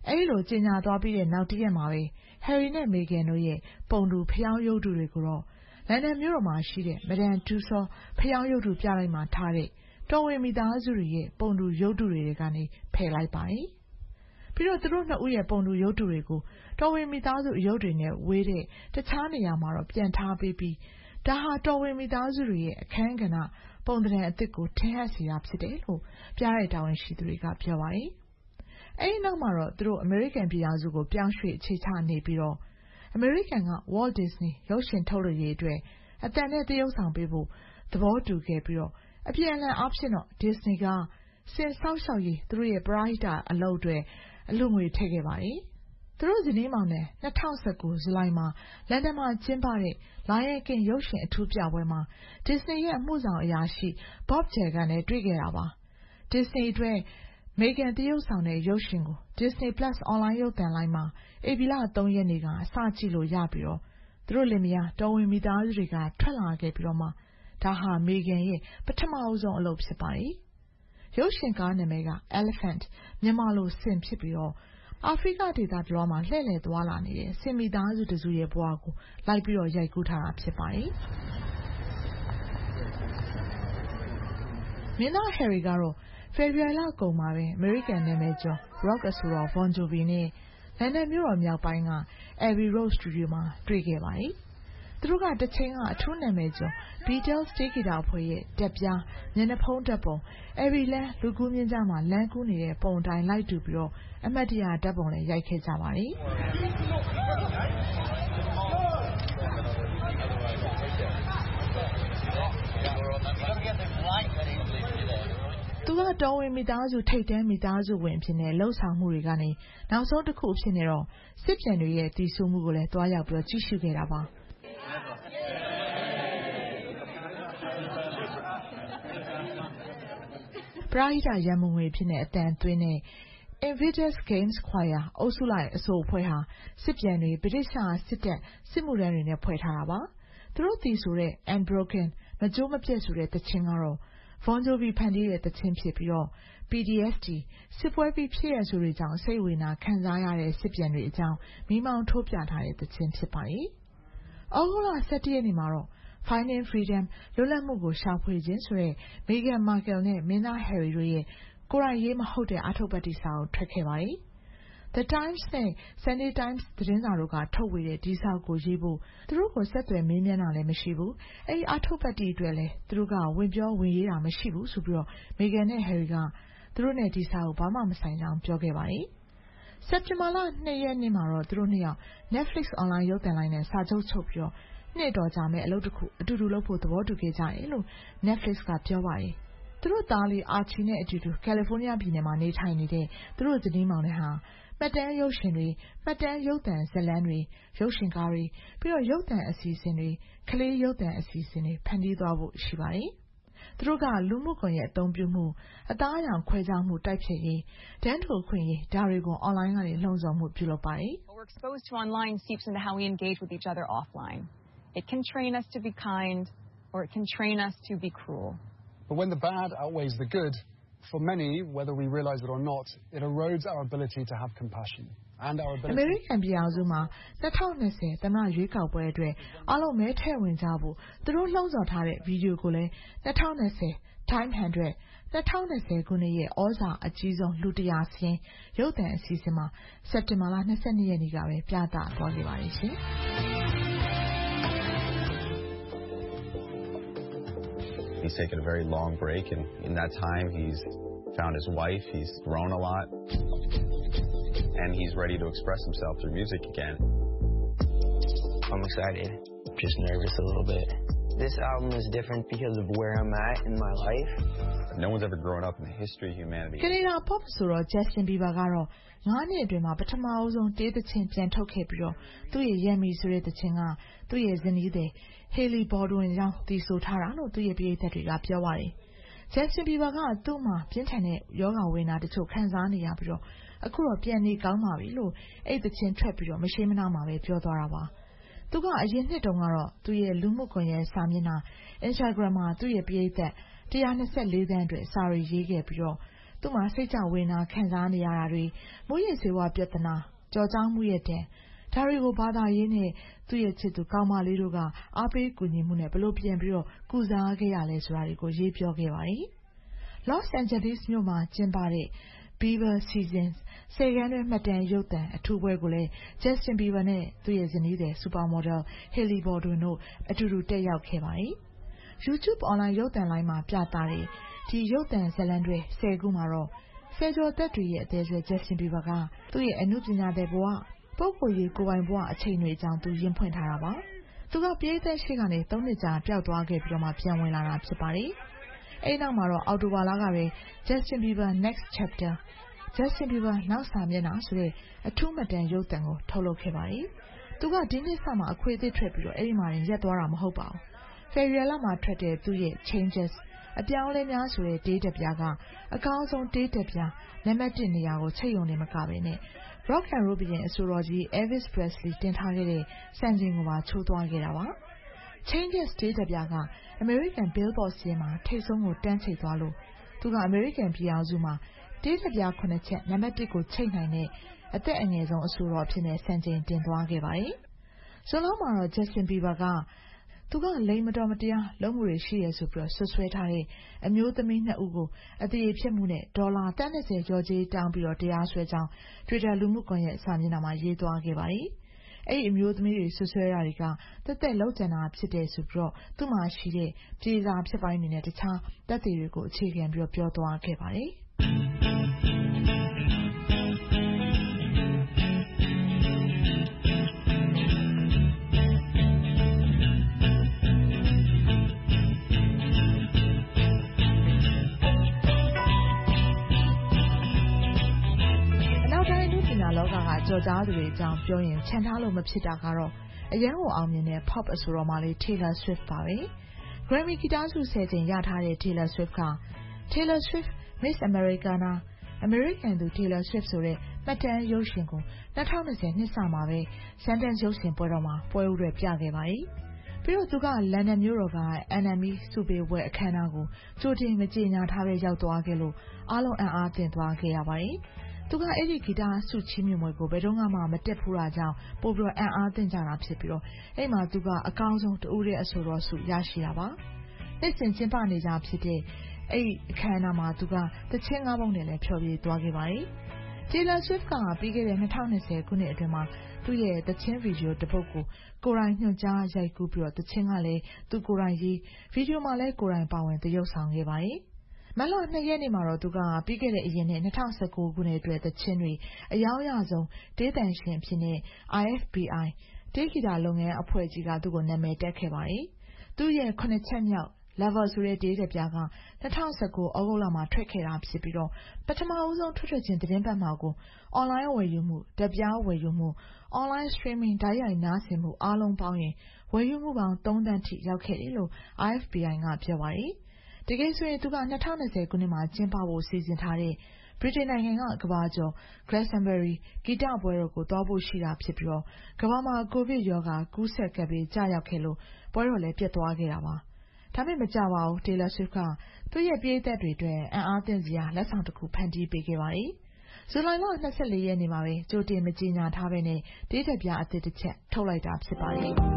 အဲဒီလိုကြေညာသွားပြီးတဲ့နောက်တရက်မှာပဲ Harry နဲ့ Meghan တို့ရဲ့ပုံတူဖယောင်းရုပ်တုတွေကိုတော့လန်ဒန်မြို့တော်မှာရှိတဲ့ Madame Tussauds ဖယောင်းရုပ်တုပြတိုက်မှာထားတဲ့တော်ဝင်မိသားစုတွေရဲ့ပုံတူရုပ်တုတွေကနေဖယ်လိုက်ပါတယ်။ပြီးတော့သူတို့နှစ်ဦးရဲ့ပုံတူရုပ်တုတွေကိုတော်ဝင်မိသားစုရုပ်တွေနဲ့ဝေးတဲ့တခြားနေရာမှာတော့ပြန်ထားပေးပြီးဒါဟာတော်ဝင်မိသားစုတွေရဲ့အခမ်းကဏ္ဍပုံသဏ္ဍာန်အသစ်ကိုထင်ဟပ်စေတာဖြစ်တယ်လို့ပြတဲ့တာဝန်ရှိသူတွေကပြောပါတယ်။အဲဒီနောက်မှာတော့သူတို့အမေရိကန်ပြည်ထောင်စုကိုပြောင်းရွှေ့အခြေချနေပြီးတော့အမေရိကန်က Walt Disney ရုပ်ရှင်ထုတ်လုပ်ရေးအတွက်အတန်နဲ့သရုပ်ဆောင်ပေးဖို့သဘောတူခဲ့ပြီးတော့အပြန်အလှန်အားဖြင့်တော့ Disney ကစင်ဆောက်ရှောက်ရေးသူတို့ရဲ့ပရိသတ်အလုပ်တွေအလူငွေထည့်ခဲ့ပါတယ်။သူတို့ဇနီးမောင်နဲ့၂၀၁၉ဇူလိုင်မှာလန်ဒန်မှာကျင်းပတဲ့ Lion King ရုပ်ရှင်အထူးပြပွဲမှာ Disney ရဲ့အမှုဆောင်အရာရှိ Bob Chapek နဲ့တွေ့ခဲ့တာပါ။ Disney အတွက် Meghan သရုပ်ဆောင်တဲ့ရုပ်ရှင်ကို Disney Plus အွန်လိုင်းရုပ်သံလိုင်းမှာဧပြီလ၃ရက်နေ့ကအစကြည့်လို့ရပြီးတော့သူတို့လင်မယားတော်ဝင်မိသားစုတွေကထွက်လာခဲ့ပြီးတော့မှဒါဟာ Meghan ရဲ့ပထမအဆုံးအလုပ်ဖြစ်ပါတယ်။ရုပ်ရှင်ကားနာမည်က Elephant မြန်မာလိုဆင်ဖြစ်ပြီးတော့အာဖရိကဒေသပြောမှာလှည့်လည်သွားလာနေတဲ့ဆင်မိသားစုတစုရဲ့ဘဝကိုလိုက်ပြီးတော့ရိုက်ကူးထားတာဖြစ်ပါတယ်။မင်းသား Harry ကတော့ဖေဖော်ဝါရီလကုန်မှာပဲအမေရိကန်နာမည်ကျော် Rock အဆိုတော် Bon Jovi နဲ့လန်ဒန်မြို့တော်မြောက်ပိုင်းက Abbey Road စတူဒီယိုမှာတွေ့ခဲ့ပါတယ်။သူတို့ကတစ်ချိန်ကအထူးနာမည်ကျော် Beatles တေးဂီတအဖွဲ့ရဲ့တက်ပြားမျက်နှာဖုံးဓာတ်ပုံ Abbey လမ်းလူကူးမြင့်ကြားမှာလမ်းကူးနေတဲ့ပုံတိုင်းလိုက်တူပြီးတော့အမှတ်တရဓာတ်ပုံလည်းရိုက်ခဲ့ကြပါတယ်။သူကတော်ဝင်မိသားစုထိတ်တန်းမိသားစုဝင်ဖြစ်နေလှုပ်ဆောင်မှုတွေကနေနောက်ဆုံးတစ်ခုဖြစ်နေတော့စစ်ပြန်တွေရဲ့တည်ဆူမှုကိုလည်းတွားရောက်ပြီးတော့ကြည့်ရှုခဲ့တာပါ။ပရိဟိတရန်မုံငွေဖြစ်နေအတန်သွင်းတဲ့ Invictus Games Choir အုပ်စုလိုက်အဆိုအဖွဲ့ဟာစစ်ပြန်တွေဗြိတိရှစစ်တပ်စစ်မှုထမ်းတွေနဲ့ဖွဲ့ထားတာပါ။သူတို့တည်ဆိုတဲ့ Unbroken မကြိုးမပြတ်ဆိုတဲ့တခြင်းကတော့Bon Jovi ဖန်တီးတဲ့တခြင်းဖြစ်ပြီးတော့ P T S D စစ်ပွဲပြီးဖြစ်ရဆိုတွေကြောင့်စိတ်ဝေဒနာခံစားရတဲ့စစ်ပြန်တွေအကြောင်းမိမောင်းထိုးပြထားတဲ့တခြင်းဖြစ်ပါတယ်။ဩဂုတ်လ၁၁ရက်နေ့မှာတော့ Finding Freedom လွတ်လပ်မှုကိုရှာဖွေခြင်းဆိုတဲ့ Meghan Markle နဲ့မင်းသား Harry တို့ရဲ့ကိုယ်တိုင်ရေးမဟုတ်တဲ့အာထုတ်ပတ်တိစာအုပ်ထွက်ခဲ့ပါတယ်။ The Times နဲ့ Sunday Times သတင်းစာတို့ကထုတ်ဝေတဲ့ဒီစာအုပ်ကိုရေးဖို့သူတို့ကိုဆက်သွယ်မေးမြန်းတာလည်းမရှိဘူး။အဲဒီအာထုတ်ပတ်တိအတွက်လည်းသူတို့ကဝင်ပြောဝင်ရေးတာမရှိဘူးဆိုပြီးတော့ Meghan နဲ့ Harry ကသူတို့နဲ့ဒီစာအုပ်ဘာမှမဆိုင်ကြောင်းပြောခဲ့ပါတယ်။စက်တင်ဘာလ၂ရက်နေ့မှာတော့သူတို့နှစ်ယောက် Netflix အွန်လိုင်းရုပ်သံလိုင်းနဲ့စာချုပ်ချုပ်ပြီးတော့နှစ်တော်ကြာမဲ့အလုပ်တစ်ခုအတူတူလုပ်ဖို့သဘောတူခဲ့ကြတယ်လို့ Netflix ကပြောပါတယ်။သူတို့သားလေးအာချီနဲ့အတူတူကယ်လီဖိုးနီးယားပြည်နယ်မှာနေထိုင်နေတဲ့သူတို့ဇနီးမောင်နှံဟာမှတ်တမ်းရုပ်ရှင်တွေမှတ်တမ်းရုပ်သံဇာတ်လမ်းတွေရုပ်ရှင်ကားတွေပြီးတော့ရုပ်သံအစီအစဉ်တွေကလေးရုပ်သံအစီအစဉ်တွေဖန်တီးသွားဖို့ရှိပါတယ်။သူတို့ကလူမှုကွန်ရက်အသုံးပြုမှုအသားအရောင်ခွဲခြားမှုတိုက်ဖျက်ရေးတန်းတူအခွင့်အရေးဒါတွေကိုအွန်လိုင်းကနေလှုံ့ဆော်မှုပြုလုပ်ပါတယ်။ What we're exposed to online seeps into how we engage with each other offline. It can train us to be kind or it can train us to be cruel. But when the bad outweighs the good, for many, whether we realize it or not, it erodes our ability to have compassion and our ability. American ပြည်အောင်စုမှာ၂၀၂၀သမ္မတရွေးကောက်ပွဲအတွက်အားလုံးမဲထည့်ဝင်ကြဖို့သူတို့လှုံ့ဆော်ထားတဲ့ဗီဒီယိုကိုလည်း၂၀၂၀ Time one hundred ၂၀၂၀ခုနှစ်ရဲ့ဩဇာအကြီးဆုံးလူတစ်ရာစရင်းရုပ်သံအစီအစဉ်မှာစက်တင်ဘာလ၂၂ရက်နေ့ကပဲပြသသွားခဲ့ပါတယ်ရှင်။ He's taken a very long break, and in that time, he's found his wife, he's grown a lot, and he's ready to express himself through music again. I'm excited, just nervous a little bit. This album is different because of where I'm at in my life. No one's ever grown up in the history of humanity. Canada pop ဆိုတော့ Justin Bieber ကတော့ငါးနှစ်အတွင်းမှာပထမအဆုံးတေးသချင်းပြန်ထုတ်ခဲ့ပြီးတော့သူ့ရဲ့ Yummy ဆိုတဲ့သချင်းကသူ့ရဲ့ဇနီးတဲ့ Hailey Baldwin ကြောင့်တည်ဆိုထားတာလို့သူ့ရဲ့ပရိသတ်တွေကပြောပါတယ်။ Justin Bieber ကသူ့မှာပြင်းထန်တဲ့ယောဂဝေဒနာတချို့ခံစားနေရပြီးတော့အခုတော့ပြန်နေကောင်းပါပြီလို့အဲ့သချင်းထွက်ပြီးတော့မရှိမနာမှာပဲပြောသွားတာပါ။သူကအရင်နှစ်တုန်းကတော့သူ့ရဲ့လူမှုကွန်ရက်စာမျက်နှာ Instagram မှာသူ့ရဲ့ပရိသတ်one hundred twenty-fourသန်းအတွက်စာရီရေးခဲ့ပြီးတော့သူသူ့မှာစိတ်ကြဝေဒနာခံစားနေရတာတွေမူးယစ်ဆေးဝါးပြဿနာကြော်ကြားမှုရဲ့တဲ့ဒါတွေကိုဘာသာရေးနဲ့သူ့ရဲ့ချစ်သူကောင်းမလေးတို့ကအားပေးကူညီမှုနဲ့ဘလို့ပြန်ပြီးတော့ကုစားခဲ့ရလဲဆိုတာတွေကိုရေးပြောခဲ့ပါတယ်။ Los Angeles မြို့မှာကျင်းပတဲ့ Bieber Seasons ဆယ်ခန်းတွဲမှတ်တမ်းရုပ်သံအထူးပွဲကိုလည်း Justin Bieber နဲ့သူ့ရဲ့ဇနီးသည် Supermodel Hailey Baldwin တို့အတူတူတက်ရောက်ခဲ့ပါတယ်။ YouTube အွန်လိုင်းရုပ်သံလိုင်းမှာပြသတဲ့ဒီရုပ်သံဇာတ်လမ်းတွဲဆယ်ခုမှာတော့ဆယ်ကျော်သက်တွေရဲ့အသေးဆွဲ Justin Bieber ကသူ့ရဲ့အနုပညာသည်ဘဝပုဂ္ဂိုလ်ရေးကိုယ်ပိုင်ဘဝအချိန်တွေအကြောင်းသူရင်းဖွင့်ထားတာပါ။သူကပရိသတ်ရှိကနေသုံးနှစ်ကြာပျောက်သွားခဲ့ပြီးတော့မှပြန်ဝင်လာတာဖြစ်ပါတယ်။အဲဒီနောက်မှာတော့အောက်တိုဘာလကပဲ Justin Bieber Next Chapter Justin Bieber နောက်စာမျက်နှာဆိုတဲ့အထူးမှတ်တမ်းရုပ်သံကိုထုတ်လုပ်ခဲ့ပါတယ်။သူကဒီနှစ်စမှာအခွေအသစ်ထွက်ပြီးတော့အဲဒီမှာရင်ရက်သွားတာမဟုတ်ပါဘူး။ ဖေဖော်ဝါရီလမှာထွက်တဲ့သူ့ရဲ့ Changes အပြောင်းလဲများဆိုတဲ့တေးတက်ပြားကအကောင်းဆုံးတေးတက်ပြားနံပါတ်တစ်နေရာကိုချိတ်ယုံနေမကပဲနဲ့ Rock and Roll ဘုရင်အဆိုတော်ကြီး Elvis Presley တင်ထားခဲ့တဲ့စံချိန်ကိုပါချိုးသွားခဲ့တာပါ။ Changes တေးတက်ပြားက American Billboard စာရင်းမှာထိပ်ဆုံးကိုတန်းချိတ်သွားလို့သူက American ပြည်အောင်စုမှာတေးတက်ပြားခုနှစ်ချက်နံပါတ်တစ်ကိုချိတ်နိုင်တဲ့အသက်အငယ်ဆုံးအဆိုတော်အဖြစ်နဲ့စံချိန်တင်သွားခဲ့ပါတယ်။ဇွန်လမှာတော့ Justin Bieber ကသူကလိင်မတော်မတရားလုပ်မှုတွေရှိရဆိုပြီးဆွဆွဲထားတဲ့အမျိုးသမီးနှစ်ဦးကိုအသေးဖြစ်မှုနဲ့ဒေါ်လာတန်း၂၀ကျော်ကြေးတောင်းပြီးတော့တရားစွဲကြောင်း Twitter လူမှုကွန်ရက်စာမျက်နှာမှာရေးသွားခဲ့ပါတယ်။အဲ့ဒီအမျိုးသမီးတွေဆွဆွဲတာတွေကတက်တက်လောက်ကျန်တာဖြစ်တယ်ဆိုပြီးတော့သူ့မှာရှိတဲ့ပြည်စာဖြစ်ပိုင်းတွေနဲ့တခြားတက်တွေတွေကိုအခြေခံပြီးတော့ပြောသွားခဲ့ပါတယ်။လောကကကြော်ကြားသူတွေအကြောင်းပြောရင်ချန်ထားလို့မဖြစ်တာကတော့အရန်ကိုအောင်မြင်တဲ့ pop အဆိုတော်မလေး Taylor Swift ပါပဲ။ Grammy ဂီတဆုဆယ်ကြိမ်ရထားတဲ့ Taylor Swift က Taylor Swift Miss Americana American သူ Taylor Swift ဆိုတဲ့မှတ်တမ်းရုပ်ရှင်ကို၂၀၂၀နှစ်စမှာပဲ Sundance ရုပ်ရှင်ပွဲတော်မှာပွဲဦးတွေပြခဲ့ပါတယ်။ပြီးတော့သူကလန်ဒန်မြို့တော်က N M E ဆုပေးပွဲအခမ်းအနားကိုကြိုတင်မကြေညာထားပဲရောက်သွားခဲ့လို့အားလုံးအံ့အားသင့်သွားခဲ့ရပါတယ်။သူကအဲ့ဒီဂီတဆုချီးမြှင့်ပွဲကိုဘယ်တော့မှမတက်ဘူးတာကြောင့်ပို့ပြီးတော့အံ့အားသင့်ကြတာဖြစ်ပြီးတော့အဲ့မှာသူကအကောင်းဆုံးတူတဲ့အဆိုတော်ဆုရရှိတာပါ။နှစ်စဉ်ကျင်းပနေကြဖြစ်တဲ့အဲ့အခမ်းအနားမှာသူကတချင်းငါးပုဒ်နဲ့လည်းဖျော်ဖြေသွားခဲ့ပါတယ်။ Taylor Swift ကပြီးခဲ့တဲ့၂၀၂၀ခုနှစ်အတွင်းမှာသူ့ရဲ့တချင်းဗီဒီယိုတစ်ပုဒ်ကိုကိုယ်တိုင်ညွှန်ကြားရိုက်ကူးပြီးတော့တချင်းကလည်းသူကိုယ်တိုင်ရေးဗီဒီယိုမှာလည်းကိုယ်တိုင်ပါဝင်သရုပ်ဆောင်ခဲ့ပါတယ်။မတ်လ၂ရက်နေ့မှာတော့သူကပြီးခဲ့တဲ့အရင်နဲ့၂၀၁၉ခုနှစ်အတွက်သချင်းတွေအယောင်ရဆုံးတေးသံရှင်ဖြစ်တဲ့ I F B I တေးဂီတလုပ်ငန်းအဖွဲ့ကြီးကသူ့ကိုနာမည်တက်ခဲ့ပါတယ်။သူ့ရဲ့ခုနှစ်ချက်မြောက် Lover ဆိုတဲ့တေးတက်ပြားက၂၀၁၉ဩဂုတ်လမှာထွက်ခဲ့တာဖြစ်ပြီးတော့ပထမဦးဆုံးထွက်ထွက်ချင်းသတင်းပတ်မှာကို online ဝယ်ယူမှုတက်ပြားဝယ်ယူမှု online streaming ဓာတ်ရိုက်နားဆင်မှုအားလုံးပေါင်းရင်ဝယ်ယူမှုပေါင်းသုံးသန်းထိရောက်ခဲ့တယ်လို့ I F B I ကပြောပါတယ်။တကယ်ဆိုရင်သူက၂၀၂၀ခုနှစ်မှာကျင်းပဖို့စီစဉ်ထားတဲ့ဗြိတိန်နိုင်ငံကကမ္ဘာကျော် Glastonbury ဂီတပွဲတော်ကိုသွားဖို့ရှိတာဖြစ်ပြီးတော့ကမ္ဘာမှာကိုဗစ်ရောဂါကူးစက်ကပ်ပြီးကြာရောက်ခဲ့လို့ပွဲတော်လည်းပြတ်သွားခဲ့တာပါ။ဒါပေမဲ့မကြပါဘူး Taylor Swift ကသူ့ရဲ့ပရိသတ်တွေအတွက်အံ့အားသင့်စရာလက်ဆောင်တစ်ခုဖန်တီးပေးခဲ့ပါတယ်။ဇူလိုင်လ၂၄ရက်နေ့မှာပဲကြိုတင်မကြေညာထားဘဲနဲ့တေးတက်ပြားအသစ်တစ်ချက်ထုတ်လိုက်တာဖြစ်ပါတယ်။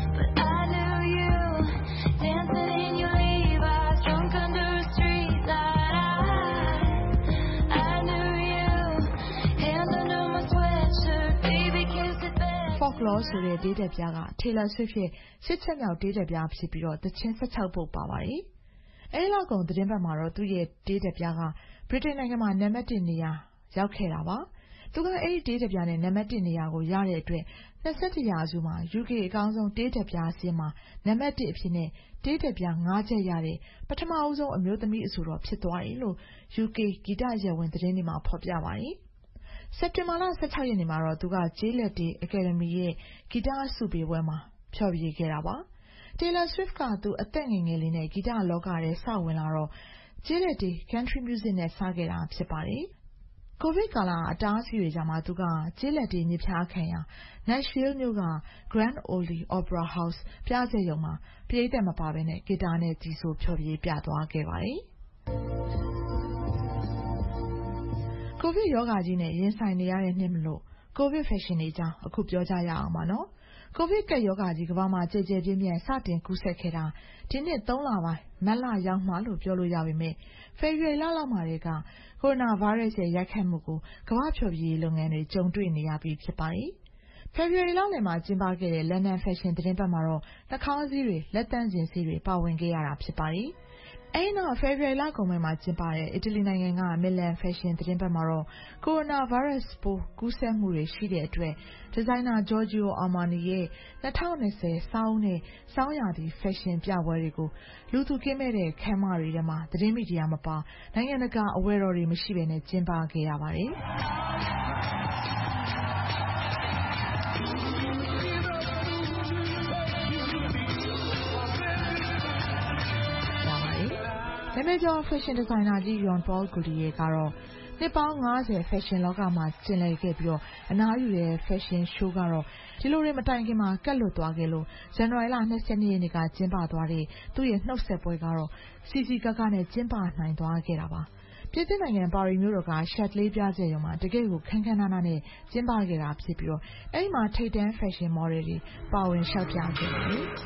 Folklore ဆိုတဲ့တေးတက်ပြားက Taylor Swift ရဲ့ရှစ်ချက်မြောက်တေးတက်ပြားဖြစ်ပြီးတော့သချင်း၁၆ပုဒ်ပါပါတယ်။အဲဒီလောက်ကုန်သတင်းပတ်မှာတော့သူ့ရဲ့တေးတက်ပြားကဗြိတိန်နိုင်ငံမှာနံပါတ်တစ်နေရာရောက်ခဲ့တာပါ။သူကအဲဒီတေးတက်ပြားနဲ့နံပါတ်တစ်နေရာကိုရတဲ့အတွက်၂၁ရာစုမှာ U K အကောင်းဆုံးတေးတက်ပြားစာရင်းမှာနံပါတ်တစ်အဖြစ်နဲ့တေးတက်ပြား၅ချက်ရတဲ့ပထမဦးဆုံးအမျိုးသမီးအဆိုတော်ဖြစ်သွားတယ်လို့ U K ဂီတရပ်ဝင်သတင်းတွေမှာဖော်ပြပါတယ်။စက်တင်ဘာလ၁၆ရက်နေ့မှာတော့သူကကျေးလက်တီအကယ်ဒမီရဲ့ဂီတဆုပေးပွဲမှာဖျော်ဖြေခဲ့တာပါ။ Taylor Swift ကသူအသက်ငယ်ငယ်လေးနဲ့ဂီတလောကထဲစဝင်လာတော့ကျေးလက်တီ Country Music နဲ့စခဲ့တာဖြစ်ပါတယ်။ကိုဗစ်ကာလအတားအဆီးတွေကြားမှာသူကကျေးလက်တီညစ်ဖျားခံရ Nashville မြို့က Grand Ole Opera House ပြဇာတ်ရုံမှာပရိသတ်မပါဘဲနဲ့ဂီတနဲ့ကြီးစိုးဖျော်ဖြေပြသွားခဲ့ပါတယ်။ကိုဗစ်ရောဂါကြီးနဲ့ရင်ဆိုင်နေရတဲ့နှစ်မလို့ကိုဗစ် fashion တွေအကြောင်းအခုပြောကြရအောင်ပါနော်။ကိုဗစ်ကပ်ရောဂါကြီးကမ္ဘာမှာကျယ်ကျယ်ပြန့်ပြန့်စတင်ကူးစက်ခဲ့တာဒီနှစ်သုံးလပိုင်းမတ်လရောက်မှလို့ပြောလို့ရပေမဲ့ဖေဖော်ဝါရီလလောက်မှာတည်းကကိုရိုနာဗိုင်းရပ်စ်ရဲ့ရိုက်ခတ်မှုကိုကမ္ဘာ့ဖျော်ဖြေရေးလုပ်ငန်းတွေကြုံတွေ့နေရပြီးဖြစ်ပါတယ်။ဖေဖော်ဝါရီလလယ်မှာကျင်းပခဲ့တဲ့ London Fashion သတင်းပတ်မှာတော့နှာခေါင်းစည်းတွေလက်သန့်စင်ဆေးတွေပါဝင်ခဲ့ရတာဖြစ်ပါတယ်။အဲဒီနောက်ဖေဖော်ဝါရီလကုန်ပိုင်းမှာကျင်းပတဲ့အီတလီနိုင်ငံက Milan Fashion သတင်းပတ်မှာတော့ကိုရိုနာဗိုင်းရပ်စ်ပိုးကူးစက်မှုတွေရှိတဲ့အတွက်ဒီဇိုင်နာ Giorgio Armani ရဲ့၂၀၂၀ဆောင်းနဲ့ဆောင်းရာသီ fashion ပြပွဲတွေကိုလူသူကင်းမဲ့တဲ့ခန်းမတွေထဲမှာသတင်းမီဒီယာမပါနိုင်ငံတကာအဝယ်တော်တွေမရှိဘဲနဲ့ကျင်းပခဲ့ရပါတယ်။နာမည်ကျော် fashion designer ကြီး Jean Paul Gaultier ကတော့နှစ်ပေါင်း၅၀ fashion လောကမှာကျင်လည်ခဲ့ပြီးတော့အနားယူတဲ့ fashion show ကတော့ဒီလိုတွေမတိုင်ခင်မှာကတ်လွတ်သွားခဲ့လို့ဇန်နဝါရီလ၂၂ရက်နေ့ကကျင်းပသွားတဲ့သူ့ရဲ့နှုတ်ဆက်ပွဲကတော့စီစီကားကားနဲ့ကျင်းပနိုင်သွားခဲ့တာပါ။ပြည်သစ်နိုင်ငံပါရီမြို့တော်က Châtelet ပြပွဲရုံမှာတကယ့်ကိုခန်းခန်းနားနားနဲ့ကျင်းပခဲ့တာဖြစ်ပြီးတော့အဲဒီမှာထိပ်တန်း fashion model တွေပါဝင်လျှောက်ပြခဲ့ပါတယ်။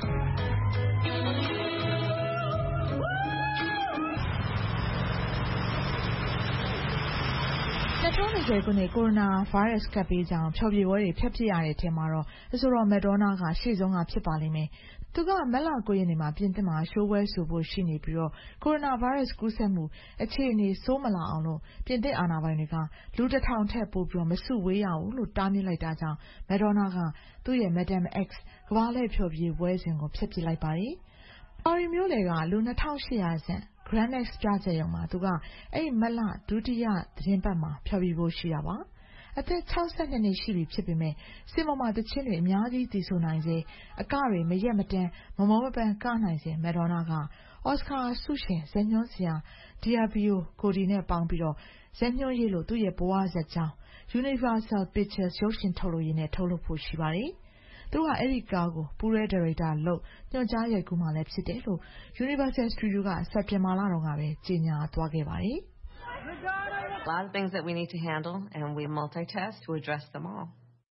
၂၀၂၀ခုနှစ်ကိုရိုနာဗိုင်းရပ်စ်ကပ်ဘေးကြောင့်ဖျော်ဖြေပွဲတွေဖျက်ပစ်ရတဲ့အထဲမှာတော့အဆိုတော် Madonna ကရှေ့ဆုံးကဖြစ်ပါလိမ့်မယ်။သူကမတ်လ၉ရက်နေ့မှာပြင်သစ်မှာရှိုးပွဲဆိုဖို့ရှိနေပြီးတော့ကိုရိုနာဗိုင်းရပ်စ်ကူးစက်မှုအခြေအနေဆိုးမလာအောင်လို့ပြင်သစ်အာဏာပိုင်တွေကလူတစ်ထောင်ထက်ပိုပြီးမစုဝေးရဘူးလို့တားမြစ်လိုက်တာကြောင့် Madonna ကသူ့ရဲ့ Madame X ကမ္ဘာလှည့်ဖျော်ဖြေပွဲစဉ်ကိုဖျက်ပစ်လိုက်ပါတယ်။ပါရီမြို့လယ်ကလူ၂၈၀၀ဆန့်Grand X ပြချက်ရုံမှာသူကအဲ့မက်လဒုတိယသတင်းပတ်မှာဖျော်ဖြေဖို့ရှိတာပါအသက်၆၂နှစ်ရှိပြီဖြစ်ပေမဲ့စင်ပေါ်မှာတချင်းတွေအများကြီးသီဆိုနိုင်စေအကတွေမရက်မတန်းမမောမပန်းကနိုင်စေမက်ဒေါနာကအော်စကာဆုရှင်ဇညွန်းစရာဒီယာဘီယိုကိုဒီနဲ့ပေါင်းပြီးတော့ဇညွန်းရေးလို့သူ့ရဲ့ဘဝဇာတ်ကြောင်း Universal Pictures ရုပ်ရှင်ထုတ်လို့ရင်းနဲ့ထုတ်လုပ်ဖို့ရှိပါတယ်သူကအဲ့ဒီကားကိုပူရဲဒါရိုက်တာလို့ညွှန်ကြားရိုက်ကူးမှလည်းဖြစ်တယ်လို့ Universal Studio ကစက်တင်ဘာလတုန်းကပဲကြေညာသွားခဲ့ပါတယ်။ A lot of things that we need to handle and we multitask to address them all.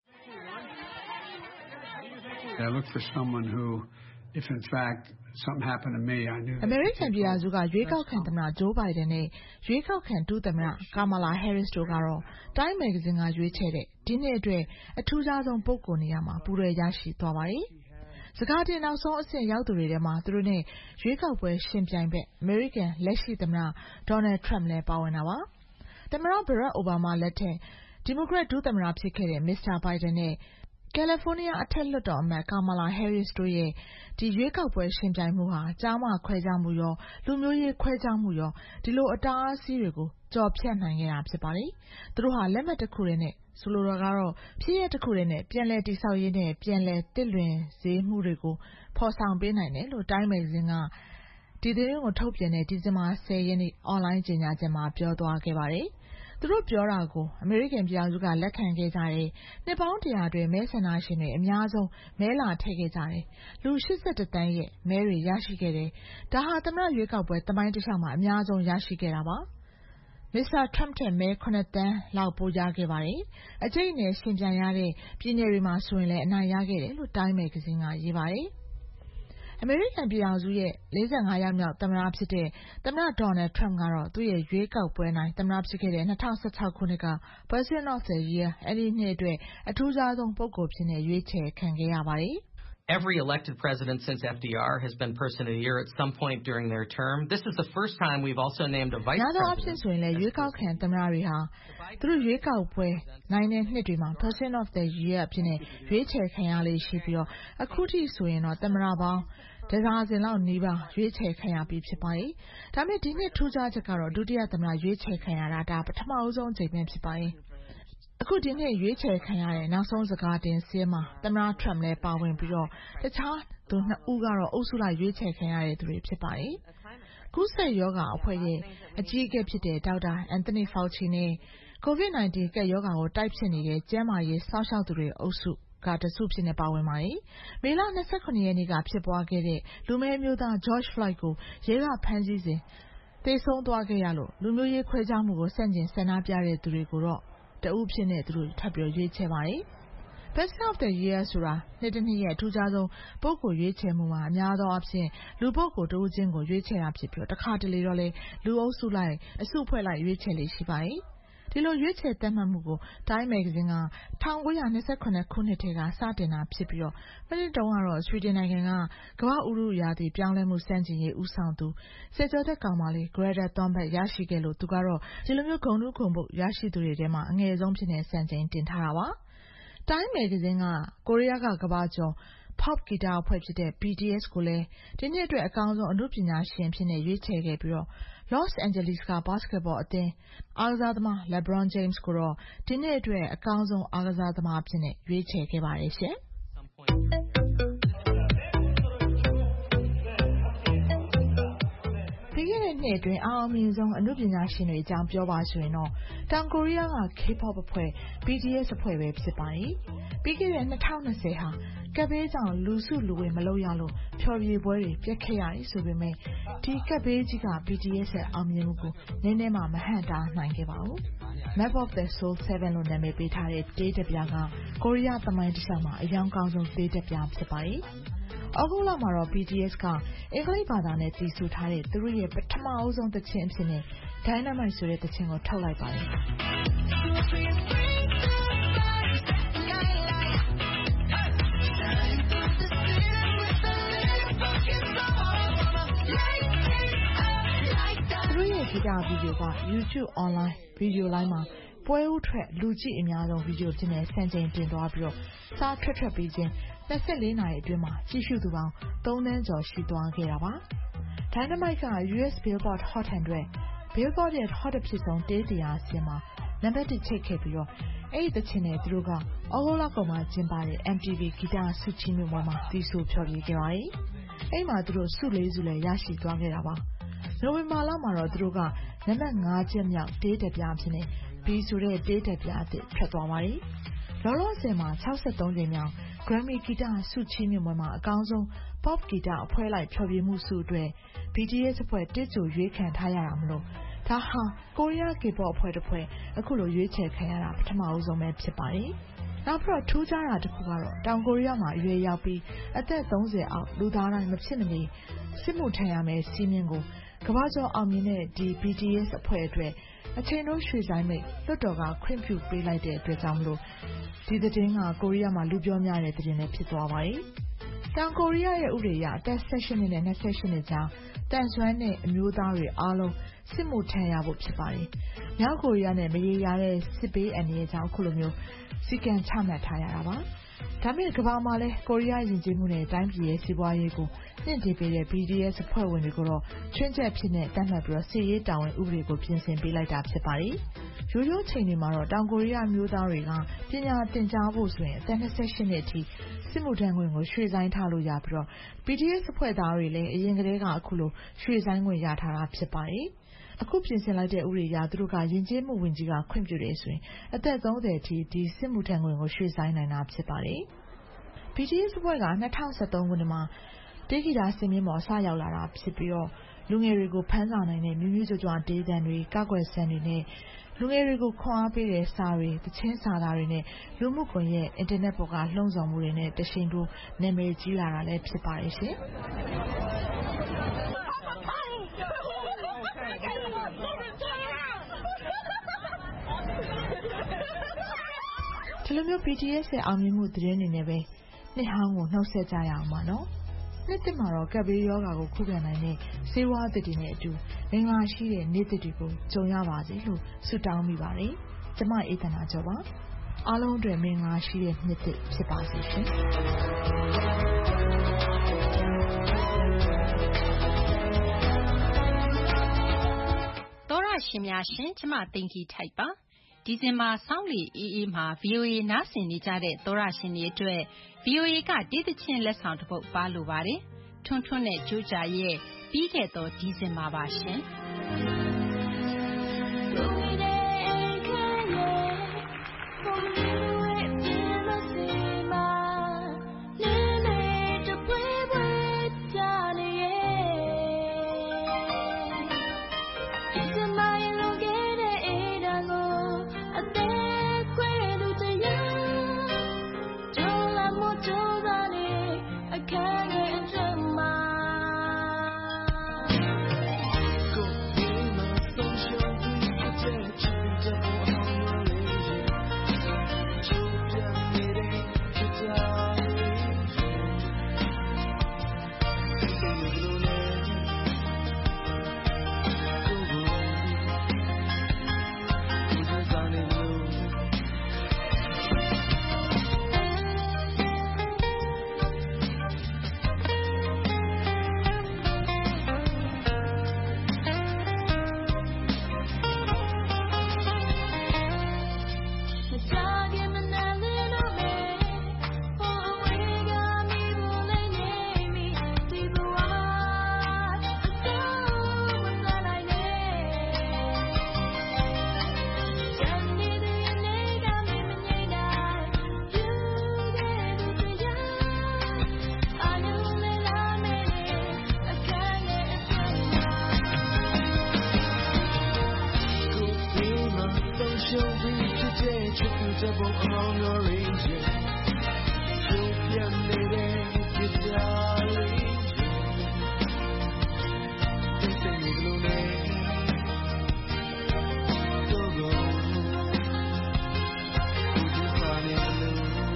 I look for someone who if in fact something happened to me I knew American ပြည်သူကရွေးကောက်ခံသမ္မတ Joe Biden နဲ့ရွေးကောက်ခံဒုသမ္မတ Kamala Harris တို့ကတော့ Time Magazine ကရွေးချယ်တဲ့ဒီနှစ်အတွက်အထူးခြားဆုံးပုဂ္ဂိုလ်နေရာမှာပူရဲရရှိသွားပါတယ်။စကားတင်နောက်ဆုံးအဆင့်ရောက်သူတွေထဲမှာသူတို့နဲ့ရွေးကောက်ပွဲရှင်ပြိုင်ဘက် American လက်ရှိသမ္မတ Donald Trump လည်းပါဝင်တာပါ။သမ္မတ Barack Obama လက်ထက်ဒီမိုကရက်ဒုသမ္မတဖြစ်ခဲ့တဲ့ Mister Biden နဲ့ကယ်လီဖိုးနီးယားအထက်လွှတ်တော်အမတ် Kamala Harris တို့ရဲ့ဒီရွေးကောက်ပွဲရှင်ပြိုင်မှုဟာကြားမခွဲခြားမှုရောလူမျိုးရေးခွဲခြားမှုရောဒီလိုအတားအဆီးတွေကိုကြော်ဖြတ်နိုင်ခဲ့တာဖြစ်ပါတယ်။သူတို့ဟာလက်မှတ်တစ်ခုတည်းနဲ့ဆိုလိုတာကတော့ဖြစ်ရတစ်ခုတည်းနဲ့ပြန်လည်တိဆောက်ရေးနဲ့ပြန်လည်တစ်လွင်စေမှုတွေကိုဖော်ဆောင်ပေးနိုင်တယ်လို့ Time Magazine ကဒီသတင်းကိုထုတ်ပြန်တဲ့ဒီဇင်ဘာ၁၀ရက်နေ့အွန်လိုင်းကြေညာချက်မှာပြောသွားခဲ့ပါတယ်။သူတို့ပြောတာကိုအမေရိကန်ပြည်သူကလက်ခံခဲ့ကြတယ်။နှစ်ပေါင်းတရာအတွင်းမဲဆန္ဒရှင်တွေအများဆုံးမဲလာထည့်ခဲ့ကြတယ်။လူ၈၁တန်းရဲ့မဲတွေရရှိခဲ့တယ်။ဒါဟာသမ္မတရွေးကောက်ပွဲတမိုင်းတစ်လျှောက်မှာအများဆုံးရရှိခဲ့တာပါ။ Mister Trump ထက်မဲခုနှစ်သန်းလောက်ပိုရခဲ့ပါတယ်။အကျိတ်နဲ့ရှင်ပြိုင်ရတဲ့ပြည်နယ်တွေမှာဆိုရင်လည်းအနိုင်ရခဲ့တယ်လို့ Time Magazine ကရေးပါတယ်။အမေရိကန်ပြည်ထောင်စုရဲ့၄၅ယောက်မြောက်သမ္မတဖြစ်တဲ့သမ္မတ Donald Trump ကတော့သူ့ရဲ့ရွေးကောက်ပွဲနိုင်သမ္မတဖြစ်ခဲ့တဲ့၂၀၁၆ခုနှစ်က President of the Year အဲ့ဒီနှစ်အတွက်အထူးခြားဆုံးပုဂ္ဂိုလ်ဖြစ်နေရွေးချယ်ခံခဲ့ရပါတယ်။ Every elected president since F D R has been Person of the Year at some point during their term. This is the first time we've also named a vice president. နောက်အဖြစ်ဆိုရင်လည်းရွေးကောက်ခံသမ္မတတွေဟာသူတို့ရွေးကောက်ပွဲနိုင်တဲ့နှစ်တွေမှာ Person of the Year အဖြစ်နဲ့ရွေးချယ်ခံရလေးရှိပြီးတော့အခုထိဆိုရင်တော့သမ္မတပေါင်းဒဇာစင်လောက်နီးပါးရွေးချယ်ခံရပြီးဖြစ်ပါတယ်။ဒါပေမဲ့ဒီနှစ်ထူးခြားချက်ကတော့ဒုတိယသမ္မတရွေးချယ်ခံရတာဒါပထမအဆုံးအကြိမ်ပဲဖြစ်ပါတယ်။အခုဒီနှစ်ရွေးချယ်ခံရတဲ့နောက်ဆုံးစကားတင်စည်းမှာသမ္မတ Trump လည်းပါဝင်ပြီးတော့တခြားသူနှစ်ဦးကတော့အုပ်စုလိုက်ရွေးချယ်ခံရတဲ့သူတွေဖြစ်ပါတယ်။ကူးစက်ရောဂါအဖွဲ့ရဲ့အကြီးအကဲဖြစ်တဲ့ဒေါက်တာ Anthony Fauci နဲ့ ကိုဗစ်၁၉ ကပ်ရောဂါကိုတိုက်ဖျက်နေတဲ့ကျန်းမာရေးစောင့်ရှောက်သူတွေအုပ်စုကတစုဖြစ်နေပါဝင်ပါတယ်။မေလ၂၇ရက်နေ့ကဖြစ်ပွားခဲ့တဲ့လူမည်းမျိုးသား George Floyd ကိုရဲကဖမ်းဆီးစဉ်သေဆုံးသွားခဲ့ရလို့လူမျိုးရေးခွဲခြားမှုကိုဆန့်ကျင်ဆန္ဒပြတဲ့သူတွေကိုတော့တဦးဖြစ်နေသူတို့ထပ်ပြီးရွေးချယ်ပါတယ် Person of the Year ဆိုတာနှစ်တစ်နှစ်ရဲ့အထူးခြားဆုံးပုဂ္ဂိုလ်ရွေးချယ်မှုမှာအများသောအားဖြင့်လူပုဂ္ဂိုလ်တဦးချင်းကိုရွေးချယ်တာဖြစ်ပြီးတစ်ခါတလေတော့လေလူအုပ်စုလိုက်အစုအဖွဲ့လိုက်ရွေးချယ်လေးရှိပါတယ်ဒီလိုရွေးချယ်သတ်မှတ်မှုကို Time Magazine ကnineteen twenty-nineခုနှစ်ထဲကစတင်တာဖြစ်ပြီးတော့မနစ်တုန်းကတော့ Sweden နိုင်ငံကကမ္ဘာဥတုရာသီပြောင်းလဲမှုစန့်ကျင်ရေးဦးဆောင်သူဆယ်ကျော်သက်ကောင်မလေး Greta Thunberg ရရှိခဲ့လို့သူကတော့ဒီလိုမျိုးဂုဏ်ထူးဂုဏ်ပုဒ်ရရှိသူတွေထဲမှာအငယ်ဆုံးဖြစ်နေစံချိန်တင်ထားတာပါ Time Magazine ကကိုရီးယားကကမ္ဘာကျော် Pop ဂီတအဖွဲ့ဖြစ်တဲ့ B T S ကိုလည်းဒီနှစ်အတွက်အကောင်းဆုံးအနုပညာရှင်ဖြစ်နေရွေးချယ်ခဲ့ပြီးတော့ Los Angeles က basketball အသင်းအားကစားသမား LeBron James ကိုတော့ဒီနှစ်အတွက်အကောင်းဆုံးအားကစားသမားဖြစ်နေရွေးချယ်ခဲ့ပါတယ်ရှင်ပြီးခဲ့တဲ့နှစ်အတွင်းအအောင်မြင်ဆုံးအနုပညာရှင်တွေအကြောင်းပြောပါဆိုရင်တော့တောင်ကိုရီးယားက K-pop အဖွဲ့ B T S အဖွဲ့ပဲဖြစ်ပါတယ်ပြီးခဲ့တဲ့twenty twentyဟာကပ်ဘေးကြောင့်လူစုလူဝေးမလုပ်ရလို့ဖျော်ဖြေပွဲတွေပြတ်ခဲ့ရတယ်ဆိုပေမဲ့ဒီကပ်ဘေးကြီးက B T S ရဲ့အောင်မြင်မှုကိုနည်းနည်းမှမဟန့်တားနိုင်ခဲ့ပါဘူး Map of the Soul seven လို့နာမည်ပေးထားတဲ့တေးတစ်ပြားကကိုရီးယားသမိုင်းတစ်လျှောက်မှာအယောင်ကောင်းဆုံးတေးတစ်ပြားဖြစ်ပါတယ်ဩဂုတ်လမှာတော့ B T S ကအင်္ဂလိပ်ဘာသာနဲ့တည်ဆူထားတဲ့သူတို့ရဲ့ပထမအဆုံးသီချင်းအဖြစ်နဲ့ Dynamite ဆိုတဲ့သီချင်းကိုထုတ်လိုက်ပါတယ်သူတို့ရဲ့ဂီတဗီဒီယိုက YouTube online ဗီဒီယိုလိုင်းမှာပွဲဥထွက်လူကြည့်အများဆုံးဗီဒီယိုဖြစ်နေစံချိန်တင်သွားပြီးတော့စားထွက်ထွက်ပြီးချင်းtwenty-fourနာရီအတွင်းမှာကြည့်ရှုသူပေါင်းthreeသန်းကျော်ရှိသွားခဲ့တာပါ Dynamite က U S Billboard Hot one hundred Billboard ရဲ့ Hot အဖြစ်ဆုံးတေးတစ်ရာအစင်းမှာနံပါတ်oneချိတ်ခဲ့ပြီးတော့အဲ့ဒီသချင်းနဲ့သူတို့ကဩဂုတ်လကုန်မှာကျင်းပတဲ့ M T V ဂီတဆုချီးမြှင့်ပွဲမှာတီးဆိုဖျော်ဖြေခဲ့ပါတယ်အဲ့မှာသူတို့ဆုလေးဆုလည်းရရှိသွားခဲ့တာပါနိုဝင်ဘာလမှာတော့သူတို့ကနံပါတ်fiveချက်မြောက်တေးတစ်ပြားဖြစ်နေ B ဆိုတဲ့တေးတစ်ပြားအသစ်ထွက်သွားပါတယ်လောလောဆယ်မှာsixty-threeကြိမ်မြောက် Grammy ဂီတဆုချီးမြှင့်ပွဲမှာအကောင်းဆုံး Pop ဂီတအဖွဲ့လိုက်ဖျော်ဖြေမှုဆုအတွက် B T S အဖွဲ့တစ်ကြိုရွေးခံထားရတာမလို့ဒါဟာကိုရီးယား K-pop အဖွဲ့တစ်ဖွဲ့အခုလိုရွေးချယ်ခံရတာပထမအဆုံးပဲဖြစ်ပါတယ်နောက်ပြီးတော့ထူးခြားတာတစ်ခုကတော့တောင်ကိုရီးယားမှာအရွယ်ရောက်ပြီးအသက်thirtyအောက်လူသားတိုင်းမဖြစ်မနေစစ်မှုထမ်းရမယ်စီးမင်းကိုကမ္ဘာကျော်အောင်မြင်တဲ့ဒီ B T S အဖွဲ့အတွက်အချိန်တို့ရွှေဆိုင်မိတ်လွတ်တော်ကခွင့်ပြုပေးလိုက်တဲ့အတွက်ကြောင့်မလို့ဒီသတင်းကကိုရီးယားမှာလူပြောများတဲ့သတင်းလည်းဖြစ်သွားပါတယ်။တောင်ကိုရီးယားရဲ့ဥပဒေအရအသက်eighteenနှစ်နဲ့twenty-eightနှစ်ကြားတန်ဆွမ်းတဲ့အမျိုးသားတွေအားလုံးစစ်မှုထမ်းရဖို့ဖြစ်ပါတယ်။မြောက်ကိုရီးယားနဲ့မရေရာတဲ့စစ်ပေးအန္တရာယ်ကြောင့်အခုလိုမျိုးစီကံချမှတ်ထားရတာပါ။ဒါပေမဲ့ကမ္ဘာမှာလည်းကိုရီးယားယဉ်ကျေးမှုနဲ့တိုင်းပြည်ရဲ့စီးပွားရေးကိုနှင့်တည်ပေးတဲ့ B T S အဖွဲ့ဝင်တွေကိုတော့ချွင်းချက်ဖြစ်နေတတ်မှတ်ပြီးတော့စီရေးတာဝန်ဥပဒေကိုပြင်ဆင်ပေးလိုက်တာဖြစ်ပါတယ်။ရိုးရိုးချိန်တွေမှာတော့တောင်ကိုရီးယားမျိုးသားတွေကပညာသင်ကြားဖို့ဆိုရင်အသက်twenty-eightနှစ်အထိစစ်မှုထမ်းခွင့်ကိုရွှေ့ဆိုင်းထားလို့ရပြီးတော့ B T S အဖွဲ့သားတွေလည်းအရင်ကတည်းကအခုလိုရွှေ့ဆိုင်းခွင့်ရထားတာဖြစ်ပါတယ်။အခုပြင်ဆင်လိုက်တဲ့ဥပဒေအရသူတို့ကယဉ်ကျေးမှုဝင်ကြီးကခွင့်ပြုတယ်ဆိုရင်အသက်thirtyအထိဒီစစ်မှုထမ်းခွင့်ကိုရွှေ့ဆိုင်းနိုင်တာဖြစ်ပါတယ်။ B T S အဖွဲ့ကtwenty thirteenခုနှစ်မှာတေးဂီတစင်မြင့်ပေါ်စရောက်လာတာဖြစ်ပြီးတော့လူငယ်တွေကိုဖန်ဆာနိုင်တဲ့မျိုးမျိုးကြွကြွတေးသံတွေကောက်ွယ်ဆံတွေနဲ့လူငယ်တွေကိုခွန်အားပေးတဲ့စာတွေတခြင်းစာသားတွေနဲ့လူမှုကွန်ရက်အင်တာနက်ပေါ်ကလှုံ့ဆော်မှုတွေနဲ့တရှိန်တို့နာမည်ကြီးလာတာလည်းဖြစ်ပါတယ်ရှင်ဒီလိုမျိုး B T S ရဲ့အောင်မြင်မှုသတင်းတွေနဲ့ပဲနှစ်ဟောင်းကိုနှုတ်ဆက်ကြရအောင်ပါနော်နှစ်သစ်မှာတော့ကပ်ဘေးရောဂါကိုခုခံနိုင်တဲ့ဆေးဝါးသစ်တွေနဲ့အတူမင်္ဂလာရှိတဲ့နေ့သစ်တွေကိုကြုံရပါစေလို့ဆုတောင်းမိပါတယ်။ကျမအေးသန္တာကျော်ပါ။အားလုံးအတွက်မင်္ဂလာရှိတဲ့နှစ်သစ်ဖြစ်ပါစေရှင်။သောရရှင်များရှင်ကျမသိင်္ဂီထိုက်ပါ။ဒီဇင်ဘာဆောင်းလီအေးအေးမှာ V O A နားဆင်နေကြတဲ့သောရရှင်တွေအတွက် V O A ကတေးသချင်းလက်ဆောင်တစ်ပုဒ်ပါလိုပါတယ်။ထွန်းထွန်းနဲ့ကြိုးကြရဲ့ပြီးခဲ့သောဒီဇင်ဘာပါရှင်။ပုံအောင်ရရင်ကျုပ်ပြနေတဲ့ကြည်သာလေးကျုပ်စိတ်နေလို့လေတော့ကိုဒီပါနေလို့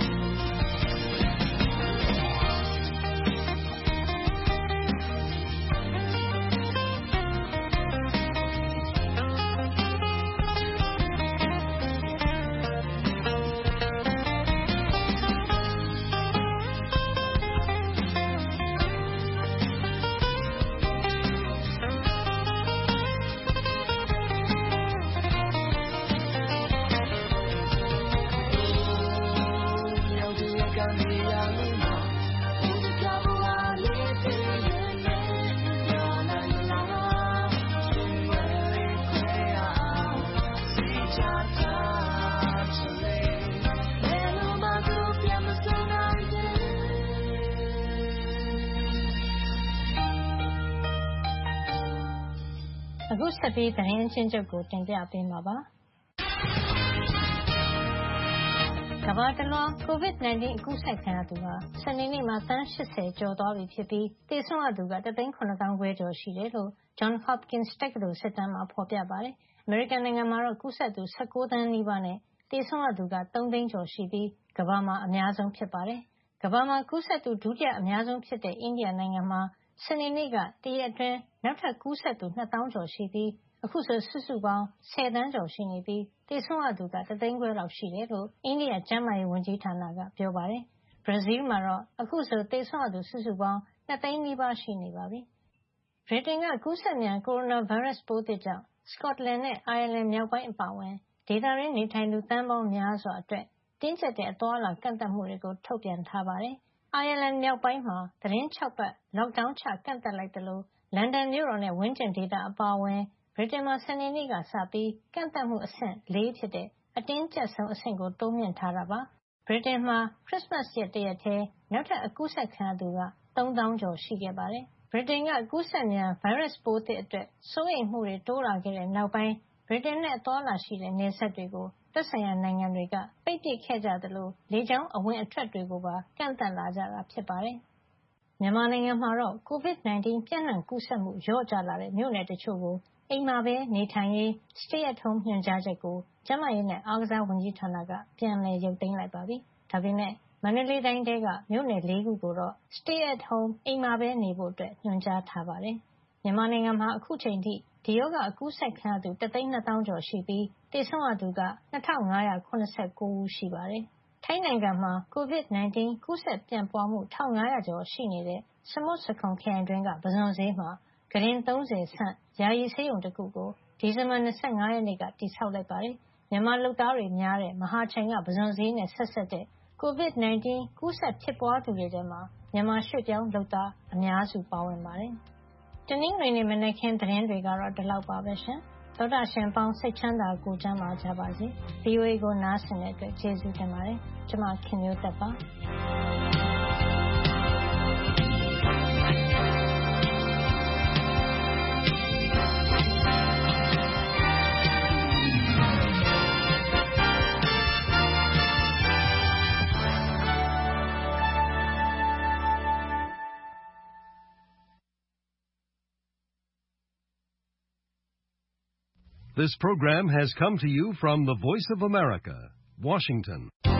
အခုဆက်ပြီးသတင်းအချင်းချုပ်ကိုတင်ပြပေးမှာပါကမ္ဘာတလွှား ကိုဗစ် ၁၉ အကူးစက်ခံရသူဟာစနေနေ့မှာသန်း၈၀ကျော်သွားပြီဖြစ်ပြီးသေဆုံးရသူကတသိန်း၇သောင်းခွဲကျော်ရှိတယ်လို့ Johns Hopkins တက္ကသိုလ်စစ်တမ်းမှာဖော်ပြပါတယ်။အမေရိကန်နိုင်ငံမှာတော့ကူးစက်သူ၁၉သန်းနီးပါးနဲ့သေဆုံးရသူက၃သိန်းကျော်ရှိပြီးကမ္ဘာမှာအများဆုံးဖြစ်ပါတယ်။ကမ္ဘာမှာကူးစက်သူဒုတိယအများဆုံးဖြစ်တဲ့အိန္ဒိယနိုင်ငံမှာစနေနေ့ကတရက်အတွင်းနောက်ထပ်ကူးစက်သူ၂သောင်းကျော်ရှိပြီးအခုဆိုစုစုပေါင်း၁၀သန်းကျော်ရှိနေပြီးသေဆုံးရသူကတသိန်းခွဲလောက်ရှိတယ်လို့အိန္ဒိယကျန်းမာရေးဝန်ကြီးဌာနကပြောပါတယ်။ဘရာဇီးမှာတော့အခုဆိုသေဆုံးရသူစုစုပေါင်း၂သိန်းနီးပါးရှိနေပါပြီ။ဗြိတိန်ကကူးစက်မြန်ကိုရိုနာဗိုင်းရပ်စ်ပိုးသစ်ကြောင့်စကော့တလန်နဲ့အိုင်ယာလန်မြောက်ပိုင်းအပါအဝင်ဒေသတွင်းနေထိုင်သူသန်းပေါင်းများစွာအတွက်တင်းကျပ်တဲ့အသွားအလာကန့်သတ်မှုတွေကိုထုတ်ပြန်ထားပါတယ်။အိုင်ယာလန်မြောက်ပိုင်းမှာသီတင်း၆ပတ် lockdown ချကန့်သတ်လိုက်သလိုလန်ဒန်မြို့တော်နဲ့ဝန်းကျင်ဒေသအပါအဝင်ဗြိတိန်မှာစနေနေ့ကစပြီးကန့်သတ်မှုအဆင့်၄ဖြစ်တဲ့အတင်းကျပ်ဆုံးအဆင့်ကိုတိုးမြှင့်ထားတာပါ။ဗြိတိန်မှာခရစ်စမတ်ရက်တရက်ထဲနောက်ထပ်အကူးစက်ခံရသူကသုံးသောင်းကျော်ရှိခဲ့ပါတယ်။ဗြိတိန်ကကူးစက်မြန်ဗိုင်းရပ်စ်ပိုးသစ်အတွက်စိုးရိမ်မှုတွေတိုးလာခဲ့တဲ့နောက်ပိုင်းဗြိတိန်နဲ့အသွားအလာရှိတဲ့နယ်စပ်တွေကိုသက်ဆိုင်ရာနိုင်ငံတွေကပိတ်ပစ်ခဲ့ကြသလိုလေကြောင်းအဝင်အထွက်တွေကိုပါကန့်သတ်လာကြတာဖြစ်ပါတယ်။မြန်မာနိုင်ငံမှာတော့ကိုဗစ်၁၉ပြန့်နှံ့ကူးစက်မှုလျော့ကျလာတဲ့မြို့နယ်တချို့ကိုအိမ်မှာပဲနေထိုင်ရေး Stay at Home ညွှန်ကြားချက်ကိုကျန်းမာရေးနဲ့အားကစားဝန်ကြီးဌာနကပြန်လည်ရုပ်သိမ်းလိုက်ပါပြီ။ဒါပေမဲ့မန္တလေးတိုင်းထဲကမြို့နယ်၄ခုကိုတော့ Stay at Home အိမ်မှာပဲနေဖို့ညွှန်ကြားထားပါတယ်။မြန်မာနိုင်ငံမှာအခုချိန်ထိဒီရောဂါအကူးစက်ခံရသူတသိန်းနှစ်သောင်းကျော်ရှိပြီးသေဆုံးရသူက၂၅၇၉ဦးရှိပါတယ်။ထိုင်းနိုင်ငံမှာကိုဗစ်၁၉ကူးစက်ပြန့်ပွားမှု၁၅၀၀ကျော်ရှိနေတဲ့စမုတ်စခွန်ခရိုင်တွင်းကပုဇွန်ဈေးမှာကုတင်၃၀ဆန့်ယာယီဆေးရုံတစ်ခုကိုဒီဇင်ဘာ၂၅ရက်နေ့ကတည်ဆောက်လိုက်ပါတယ်။မြန်မာလုပ်သားတွေများတဲ့မဟာချိုင်ကပုဇွန်ဈေးနဲ့ဆက်စပ်တဲ့ကိုဗစ်၁၉ကူးစက်ဖြစ်ပွားသူတွေထဲမှာမြန်မာရွှေ့ပြောင်းလုပ်သားအများစုပါဝင်ပါတယ်။တနင်္ဂနွေနေ့မနက်ခင်းသတင်းတွေကတော့ဒီလောက်ပါပဲရှင်။သောတာရှင်ပေါင်းစိတ်ချမ်းသာကိုကျမ်းမာကြပါစေ။ V O A ကိုနားဆင်တဲ့အတွက်ကျေးဇူးတင်ပါတယ်။ကျွန်မခင်မျိုးသက်ပါ။ This program has come to you from the Voice of America, Washington.